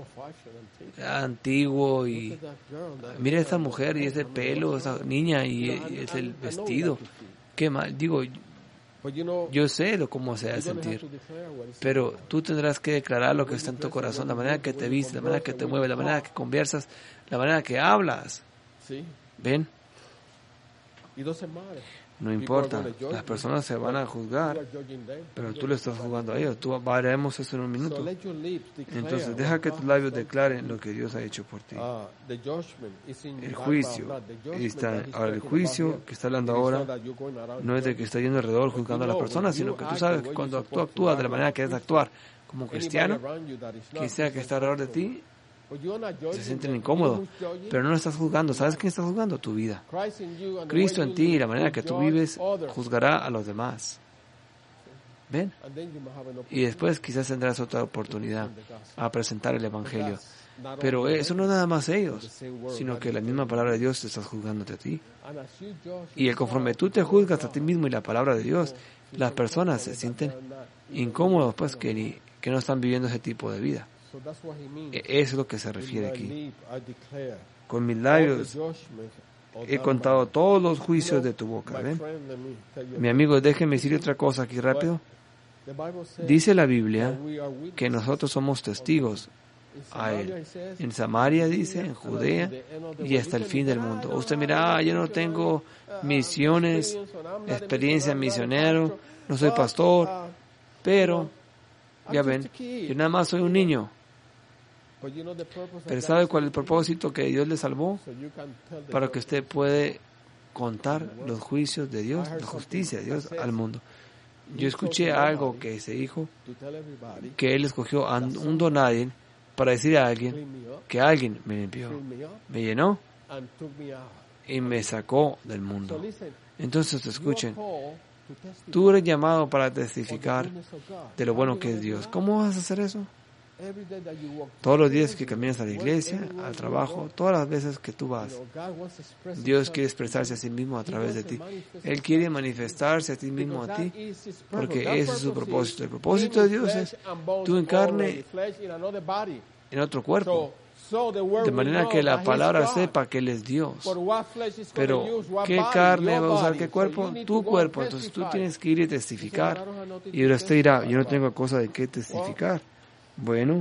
Antiguo y mira esta mujer y ese pelo, esa niña y, y es el vestido. Qué mal, digo, yo sé lo cómo se hace sentir, pero tú tendrás que declarar lo que está en tu corazón, la manera que te vistes, la manera que te mueves, la manera que conversas, la manera que hablas. ¿Ven? No importa, las personas se van a juzgar, pero tú le estás juzgando a ellos. Tú veremos eso en un minuto. Entonces, deja que tus labios declaren lo que Dios ha hecho por ti. El juicio, está, ahora el juicio que está hablando ahora, no es de que está yendo alrededor juzgando a las personas, sino que tú sabes que cuando tú actúas de la manera que debes actuar como cristiano, que sea que está alrededor de ti, se sienten incómodos, pero no lo estás juzgando. ¿Sabes quién está juzgando? Tu vida. Cristo en ti y la manera que tú vives juzgará a los demás. ¿Ven? Y después quizás tendrás otra oportunidad a presentar el Evangelio. Pero eso no es nada más ellos, sino que la misma palabra de Dios te está juzgándote a ti. Y conforme tú te juzgas a ti mismo y la palabra de Dios, las personas se sienten incómodos, pues que, ni, que no están viviendo ese tipo de vida. Eso es lo que se refiere aquí. Con mis labios he contado todos los juicios de tu boca. ¿Ven? Mi amigo, déjeme decir otra cosa aquí rápido. Dice la Biblia que nosotros somos testigos a Él. En Samaria dice, en Judea y hasta el fin del mundo. Usted mira, ah, yo no tengo misiones, experiencia misionero, no soy pastor, pero, ya ven, yo nada más soy un niño. Pero ¿sabe cuál es el propósito que Dios le salvó? Para que usted pueda contar los juicios de Dios, la justicia de Dios al mundo. Yo escuché algo que se dijo, que Él escogió a un donadie para decir a alguien que alguien me limpió, me llenó y me sacó del mundo. Entonces escuchen, tú eres llamado para testificar de lo bueno que es Dios. ¿Cómo vas a hacer eso? Todos los días que caminas a la iglesia, al trabajo, todas las veces que tú vas, Dios quiere expresarse a sí mismo a través de ti. Él quiere manifestarse a ti mismo a ti, porque ese es su propósito. El propósito de Dios es tú en carne, en otro cuerpo, de manera que la palabra sepa que Él es Dios. Pero, ¿qué carne va a usar qué cuerpo? Tu cuerpo. Entonces tú tienes que ir y testificar. Y usted dirá, yo no tengo cosa de qué testificar. Bueno,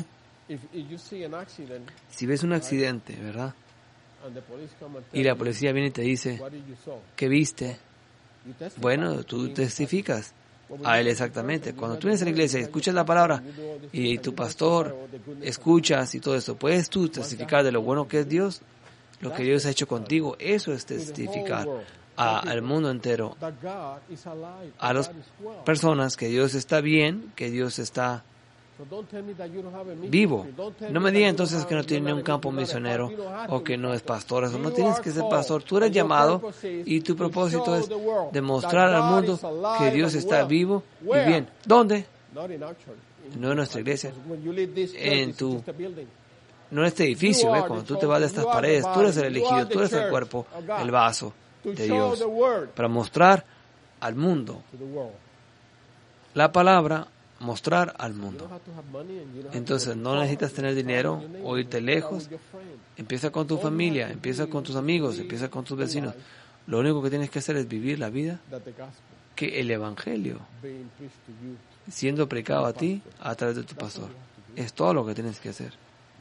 si ves un accidente, ¿verdad? Y la policía viene y te dice, ¿qué viste? Bueno, tú testificas a Él exactamente. Cuando tú vienes a la iglesia y escuchas la palabra y tu pastor escuchas y todo eso, ¿puedes tú testificar de lo bueno que es Dios? Lo que Dios ha hecho contigo, eso es testificar a, al mundo entero, a las personas que Dios está bien, que Dios está vivo. No me diga entonces que no tiene un campo misionero o que no es pastor. Eso no tienes que ser pastor. Tú eres llamado y tu propósito es demostrar al mundo que Dios está vivo y bien. ¿Dónde? No en nuestra iglesia. En tu, no en este edificio. ¿Ves? Cuando tú te vas de estas paredes, tú eres el elegido, tú eres el cuerpo, el vaso de Dios para mostrar al mundo la palabra. Mostrar al mundo. Entonces no necesitas tener dinero o irte lejos. Empieza con tu familia, empieza con tus amigos, empieza con tus vecinos. Lo único que tienes que hacer es vivir la vida que el Evangelio siendo predicado a ti a través de tu pastor. Es todo lo que tienes que hacer.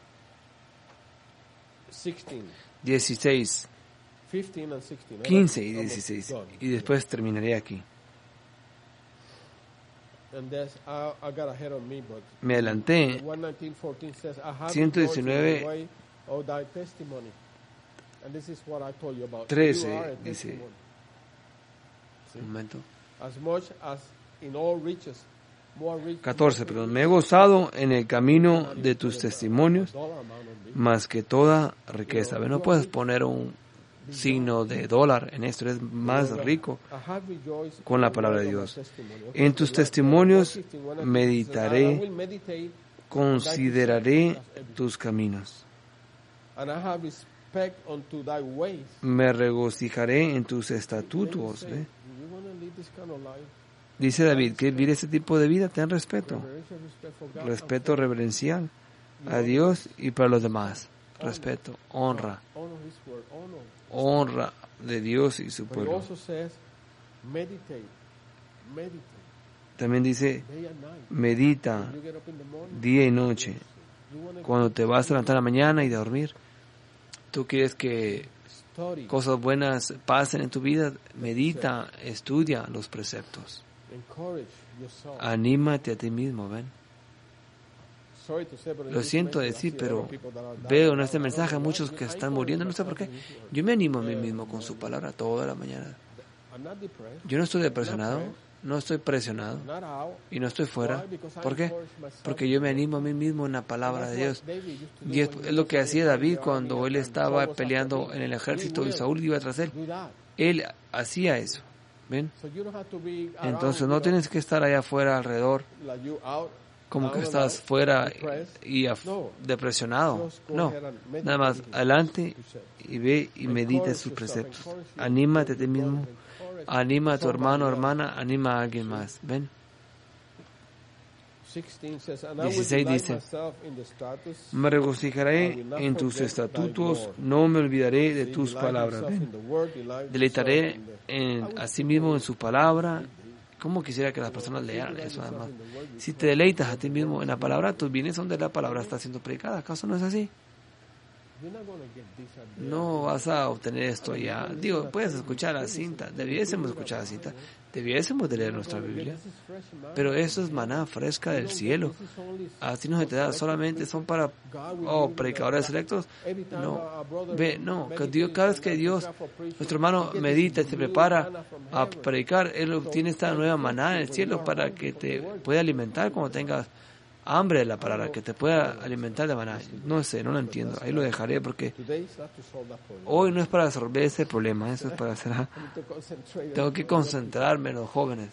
dieciséis, quince y dieciséis. Y después terminaré aquí. Me adelanté. ciento diecinueve, trece dice. Un momento. catorce, perdón. Me he gozado en el camino de tus testimonios más que toda riqueza. No puedes poner un signo de dólar en esto, es más rico con la palabra de Dios. En tus testimonios meditaré, consideraré tus caminos. Me regocijaré en tus estatutos. ¿eh? Dice David, que vivir este tipo de vida, ten respeto. Respeto reverencial a Dios y para los demás. Respeto, honra. Honra de Dios y su pueblo. También dice, medita día y noche. Cuando te vas a levantar a la mañana y dormir, tú quieres que cosas buenas pasen en tu vida, medita, estudia los preceptos. Anímate a ti mismo, ven. Lo siento decir, pero veo en este mensaje a muchos que están muriendo, no sé por qué. Yo me animo a mí mismo con su palabra toda la mañana. Yo no estoy depresionado, no estoy presionado y no estoy fuera. ¿Por qué? Porque yo me animo a mí mismo en la palabra de Dios. Y es lo que hacía David cuando él estaba peleando en el ejército y Saúl iba tras él. Él hacía eso. ¿Ven? Entonces no tienes que estar allá afuera alrededor como que estás fuera y depresionado. No, nada más adelante y ve y medita sus preceptos. Anímate a ti mismo, anima a tu hermano o hermana, anima a alguien más. ¿Ven? dieciséis dice, me regocijaré en tus estatutos, no me olvidaré de tus palabras. ¿Ven? Deleitaré en, a sí mismo en su palabra. ¿Cómo quisiera que las personas lean eso además? Si te deleitas a ti mismo en la palabra, tus bienes son de la palabra está siendo predicada. ¿Acaso no es así? No vas a obtener esto ya. Digo, puedes escuchar la cinta. Debiésemos escuchar la cinta. Debiésemos de leer nuestra Biblia. Pero eso es maná fresca del cielo. Así no se te da. Solamente son para oh, predicadores selectos. No. Ve, no. Que Dios, cada vez que Dios, nuestro hermano medita y se prepara a predicar, Él obtiene esta nueva maná del cielo para que te pueda alimentar cuando tengas hambre de la palabra, que te pueda alimentar de maná. No sé, no lo entiendo. Ahí lo dejaré porque hoy no es para resolver ese problema. Eso es para hacer. Tengo que concentrarme en los jóvenes.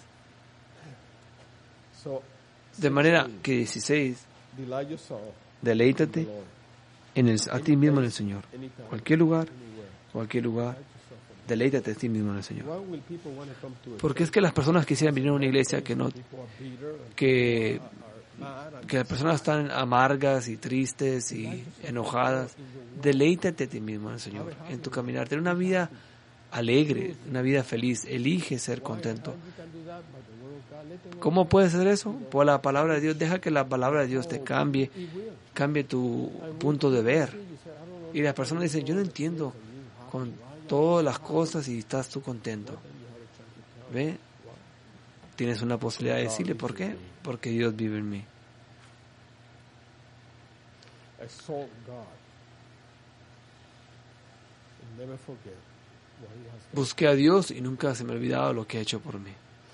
De manera que dieciséis, deleítate en el, a ti mismo en el Señor. Cualquier lugar, cualquier lugar, deleítate a ti mismo en el Señor. Porque es que las personas quisieran venir a una iglesia que no, que que las personas están amargas y tristes y enojadas. Deleítate a ti mismo en el Señor, en tu caminar. Ten una vida alegre, una vida feliz. Elige ser contento. ¿Cómo puedes hacer eso? Por la palabra de Dios. Deja que la palabra de Dios te cambie, cambie tu punto de ver. Y las personas dicen, yo no entiendo con todas las cosas y estás tú contento. ¿Ve? Tienes una posibilidad de decirle, ¿por qué? Porque Dios vive en mí. Busqué a Dios y nunca se me ha olvidado lo que ha hecho por mí.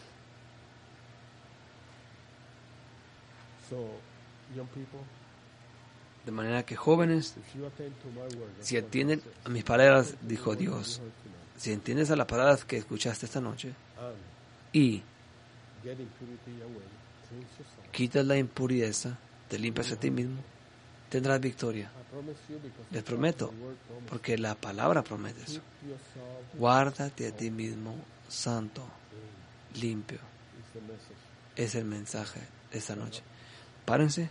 De manera que jóvenes, si atienden a mis palabras, dijo Dios, si entiendes a las palabras que escuchaste esta noche y quitas la impureza, te limpias a ti mismo, tendrás victoria. Les prometo, porque la palabra promete eso. Guárdate a ti mismo santo, limpio. Es el mensaje de esta noche. Párense.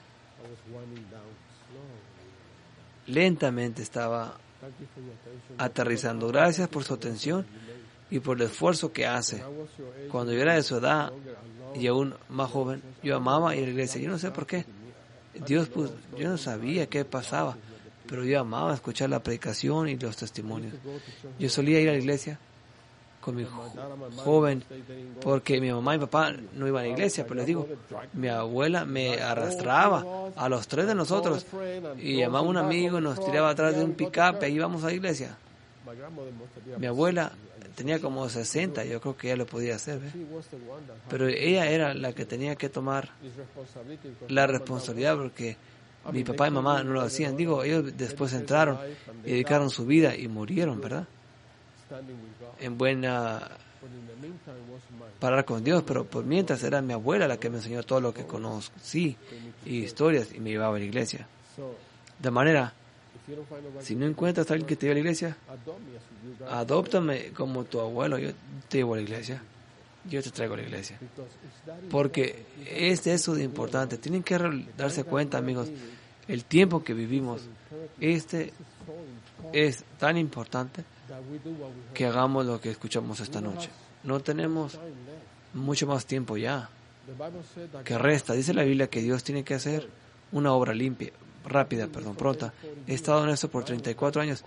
Lentamente estaba aterrizando. Gracias por su atención y por el esfuerzo que hace. Cuando yo era de su edad y aún más joven, yo amaba ir a la iglesia. Yo no sé por qué. Dios, pues, yo no sabía qué pasaba, pero yo amaba escuchar la predicación y los testimonios. Yo solía ir a la iglesia con mi jo- joven, porque mi mamá y mi papá no iban a la iglesia, pero les digo, mi abuela me arrastraba a los tres de nosotros y llamaba a un amigo y nos tiraba atrás de un pick-up y íbamos a la iglesia. Mi abuela tenía como sesenta, yo creo que ella lo podía hacer, ¿ve? Pero ella era la que tenía que tomar la responsabilidad porque mi papá y mamá no lo hacían. Digo, ellos después entraron y dedicaron su vida y murieron, ¿verdad? En buena parar con Dios, pero por mientras era mi abuela la que me enseñó todo lo que conocí y historias y me llevaba a la iglesia. De manera, si no encuentras a alguien que te lleve a la iglesia, adóptame como tu abuelo, yo te llevo a la iglesia, yo te traigo a la iglesia. Porque es eso de importante. Tienen que darse cuenta, amigos, el tiempo que vivimos, este es tan importante que hagamos lo que escuchamos esta noche. No tenemos mucho más tiempo ya que resta. Dice la Biblia que Dios tiene que hacer una obra limpia, rápida, perdón, pronta. He estado en eso por treinta y cuatro años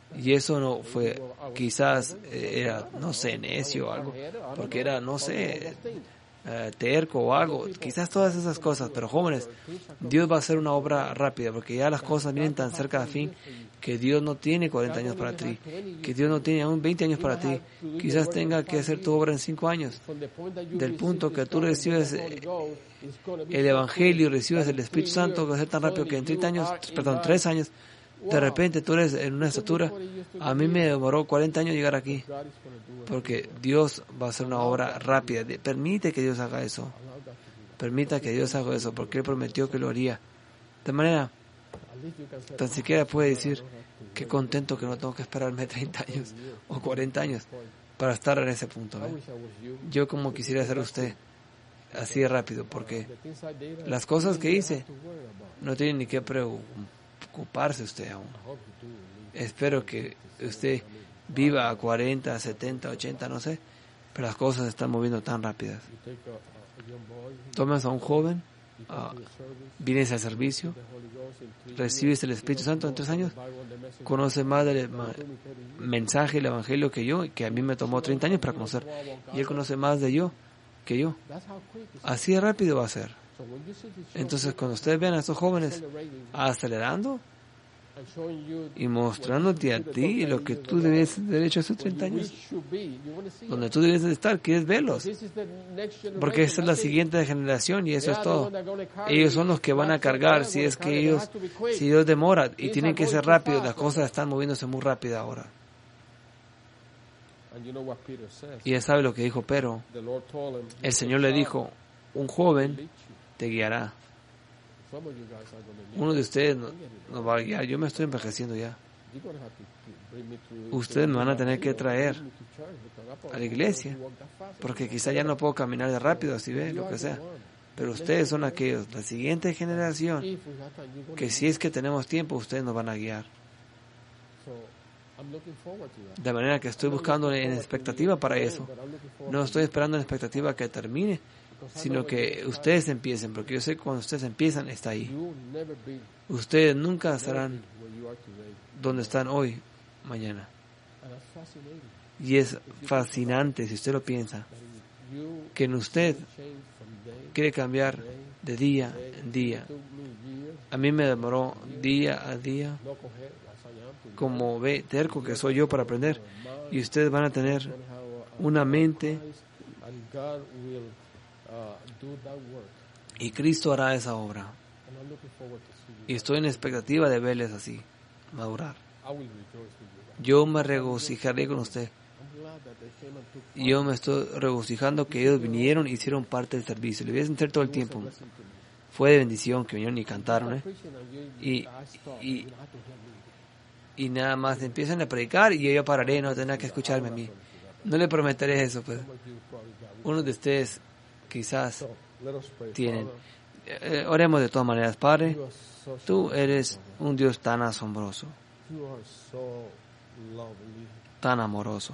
Y eso no fue, quizás era, no sé, necio o algo, porque era, no sé, uh, terco o algo, quizás todas esas cosas. Pero jóvenes, Dios va a hacer una obra rápida, porque ya las cosas vienen tan cerca del fin, que Dios no tiene cuarenta años para ti, que Dios no tiene aún veinte años para ti. Quizás tenga que hacer tu obra en cinco años. Del punto que tú recibes el Evangelio, recibes el Espíritu Santo, va a ser tan rápido que en treinta años, perdón, tres años, de repente tú eres en una estatura. A mí me demoró cuarenta años llegar aquí, porque Dios va a hacer una obra rápida. Permite que Dios haga eso. Permita que Dios haga eso, porque Él prometió que lo haría. De manera, tan siquiera puede decir, qué contento que no tengo que esperarme treinta años o cuarenta años para estar en ese punto, ¿no? Yo como quisiera ser usted, así de rápido, porque las cosas que hice no tienen ni que preocuparse usted aún. Espero que usted viva a cuarenta, setenta, ochenta, no sé, pero las cosas se están moviendo tan rápidas. Tomas a un joven, uh, vienes al servicio, recibes el Espíritu Santo en tres años, conoce más del ma- mensaje, el Evangelio que yo, que a mí me tomó treinta años para conocer, y él conoce más de yo que yo. Así de rápido va a ser. Entonces, cuando ustedes vean a estos jóvenes acelerando y mostrándote a ti lo que tú debes haber hecho hace treinta años, donde tú debes de estar, quieres verlos, porque esa es la siguiente generación y eso es todo. Ellos son los que van a cargar, si es que ellos, si Dios demora, y tienen que ser rápidos, las cosas están moviéndose muy rápido ahora. Y él sabe lo que dijo Pedro. El Señor le dijo, un joven te guiará. Uno de ustedes nos no va a guiar. Yo me estoy envejeciendo ya. Ustedes me van a tener que traer a la iglesia, porque quizá ya no puedo caminar de rápido, así ve, lo que sea. Pero ustedes son aquellos, la siguiente generación, que si es que tenemos tiempo, ustedes nos van a guiar. De manera que estoy buscando en expectativa para eso. No estoy esperando en expectativa que termine, sino que ustedes empiecen, porque yo sé que cuando ustedes empiezan, está ahí. Ustedes nunca estarán donde están hoy, mañana. Y es fascinante, si usted lo piensa, que en usted quiere cambiar de día en día. A mí me demoró día a día, como ve, terco que soy yo para aprender. Y ustedes van a tener una mente y Cristo hará esa obra. Y estoy en expectativa de verles así, madurar. Yo me regocijaré con usted. Y yo me estoy regocijando que ellos vinieron y hicieron parte del servicio. Le voy a sentir todo el tiempo. Fue de bendición que vinieron y cantaron, ¿eh? Y, y, y nada más empiezan a predicar y yo pararé, no tendrá que escucharme a mí. No le prometeré eso, pues. Uno de ustedes quizás tienen. Eh, oremos de todas maneras. Padre, tú eres un Dios tan asombroso, tan amoroso,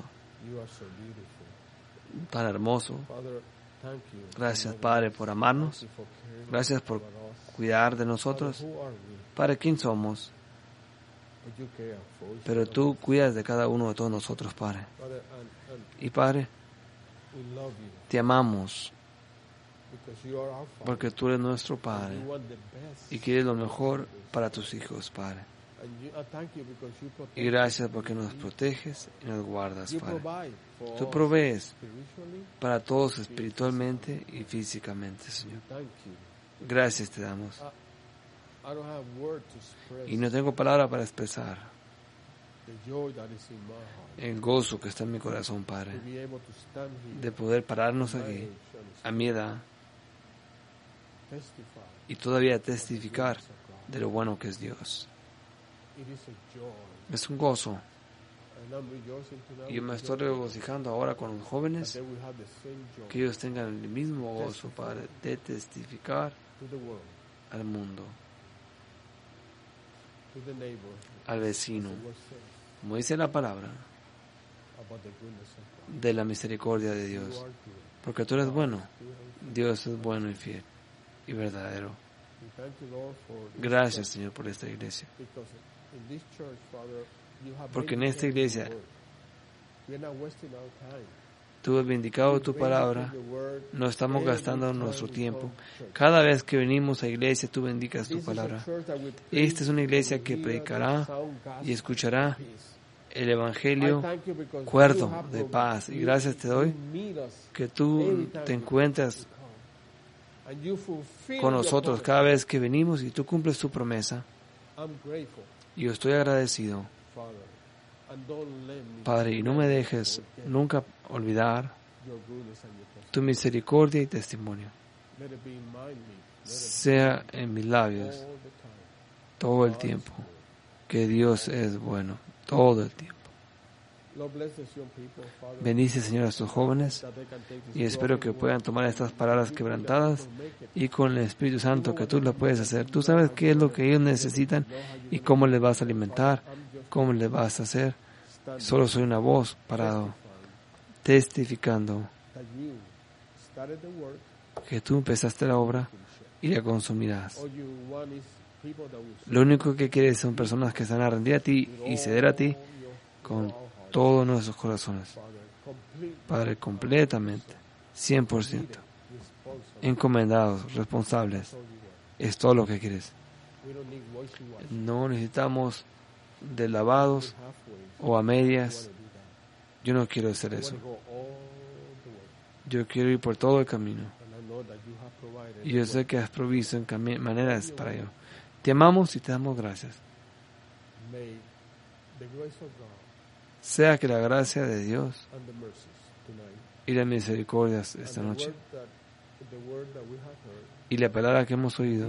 tan hermoso. Gracias, Padre, por amarnos. Gracias por cuidar de nosotros. Padre, ¿quién somos? Pero tú cuidas de cada uno de todos nosotros, Padre. Y Padre, te amamos porque tú eres nuestro Padre y quieres lo mejor para tus hijos, Padre. Y gracias porque nos proteges y nos guardas, Padre. Tú provees para todos espiritualmente y físicamente, Señor. Gracias te damos. Y no tengo palabra para expresar el gozo que está en mi corazón, Padre, de poder pararnos aquí a mi edad y todavía testificar de lo bueno que es Dios. Es un gozo. Y yo me estoy regocijando ahora con los jóvenes, que ellos tengan el mismo gozo, Padre, de testificar al mundo, al vecino, como dice la palabra, de la misericordia de Dios, porque tú eres bueno. Dios es bueno y fiel y verdadero. Gracias, Señor, por esta iglesia, porque en esta iglesia tú has vindicado tu palabra, no estamos gastando nuestro tiempo. Cada vez que venimos a iglesia, tú bendicas tu palabra. Esta es una iglesia que predicará y escuchará el Evangelio cuerdo de paz. Y gracias te doy que tú te encuentras con nosotros cada vez que venimos y tú cumples tu promesa. Yo estoy agradecido, Padre, y no me dejes nunca olvidar tu misericordia y testimonio. Sea en mis labios todo el tiempo que Dios es bueno, todo el tiempo. Bendice, Señor, a estos jóvenes y espero que puedan tomar estas palabras quebrantadas y con el Espíritu Santo que tú lo puedes hacer. Tú sabes qué es lo que ellos necesitan y cómo les vas a alimentar, cómo les vas a hacer. Solo soy una voz parado, testificando que tú empezaste la obra y la consumirás. Lo único que quieres son personas que se van a rendir a ti y ceder a ti con todos nuestros corazones. Padre, completamente, cien por ciento, encomendados, responsables. Es todo lo que quieres. No necesitamos de lavados o a medias. Yo no quiero hacer eso. Yo quiero ir por todo el camino. Y yo sé que has provisto en cami- maneras para ello. Te amamos y te damos gracias. Sea que la gracia de Dios y la misericordia esta noche y la palabra que hemos oído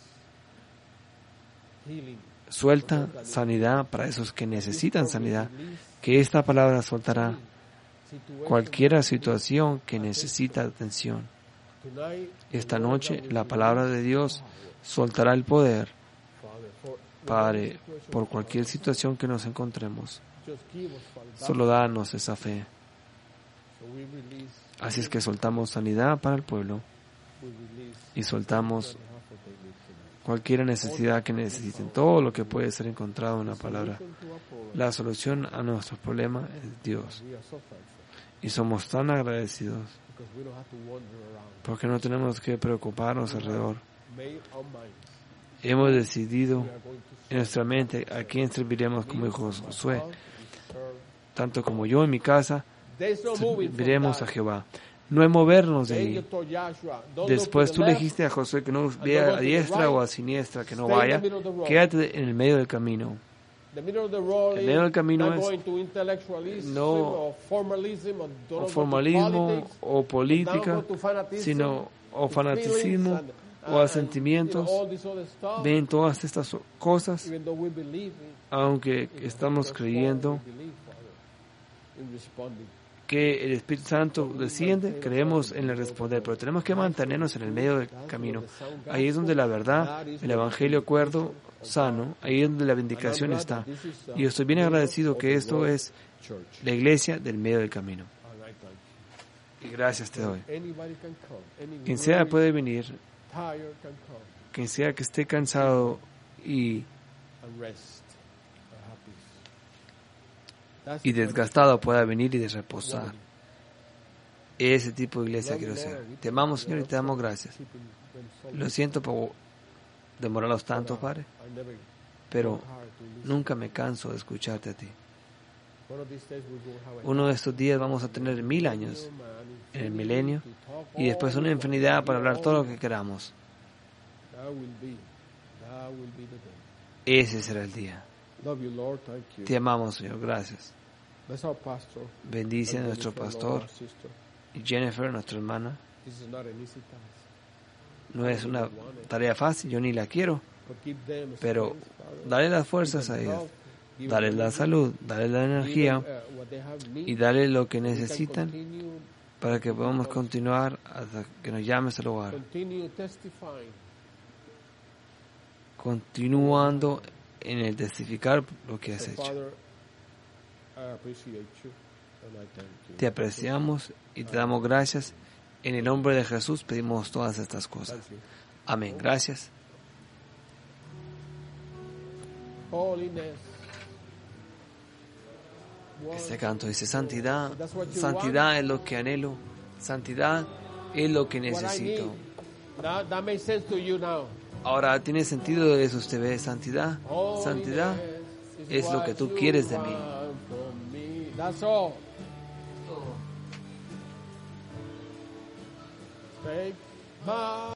suelta sanidad para esos que necesitan sanidad, que esta palabra soltará cualquier situación que necesita atención. Esta noche la palabra de Dios soltará el poder, Padre, por cualquier situación que nos encontremos. Solo danos esa fe. Así es que soltamos sanidad para el pueblo y soltamos cualquier necesidad que necesiten, todo lo que puede ser encontrado en la palabra. La solución a nuestros problemas es Dios. Y somos tan agradecidos porque no tenemos que preocuparnos alrededor. Hemos decidido en nuestra mente a quién serviremos como hijos de Josué. Tanto como yo en mi casa, serviremos a Jehová. No es movernos de ahí. Después tú le dijiste a Josué que no vaya a diestra o a siniestra, que no vaya. Quédate en el medio del camino. El medio del camino es no o formalismo o política, sino o fanaticismo o asentimientos. Ven todas estas cosas, aunque estamos creyendo que el Espíritu Santo desciende, creemos en el responder, pero tenemos que mantenernos en el medio del camino. Ahí es donde la verdad, el Evangelio cuerdo, sano, ahí es donde la vindicación está. Y yo estoy bien agradecido que esto es la iglesia del medio del camino. Y gracias te doy. Quien sea puede venir, quien sea que esté cansado y y desgastado pueda venir y reposar. Ese tipo de iglesia quiero ser. Te amamos, Señor, y te damos gracias. Lo siento por demorarlos tanto, Padre, pero nunca me canso de escucharte a ti. Uno de estos días vamos a tener mil años en el milenio y después una infinidad para hablar todo lo que queramos. Ese será el día. Te amamos, Señor. Gracias. Bendice a nuestro pastor y Jennifer, nuestra hermana. No es una tarea fácil, yo ni la quiero, pero dale las fuerzas a ellos, dale la salud, dale la energía y dale lo que necesitan para que podamos continuar hasta que nos llames al hogar. Continuando en el testificar lo que has hecho. Te apreciamos y te damos gracias. En el nombre de Jesús pedimos todas estas cosas. Amén. Gracias. Este canto dice, santidad, santidad es lo que anhelo, santidad es lo que necesito. Ahora tiene sentido eso, usted ve, santidad, santidad es lo que tú quieres de mí. Take my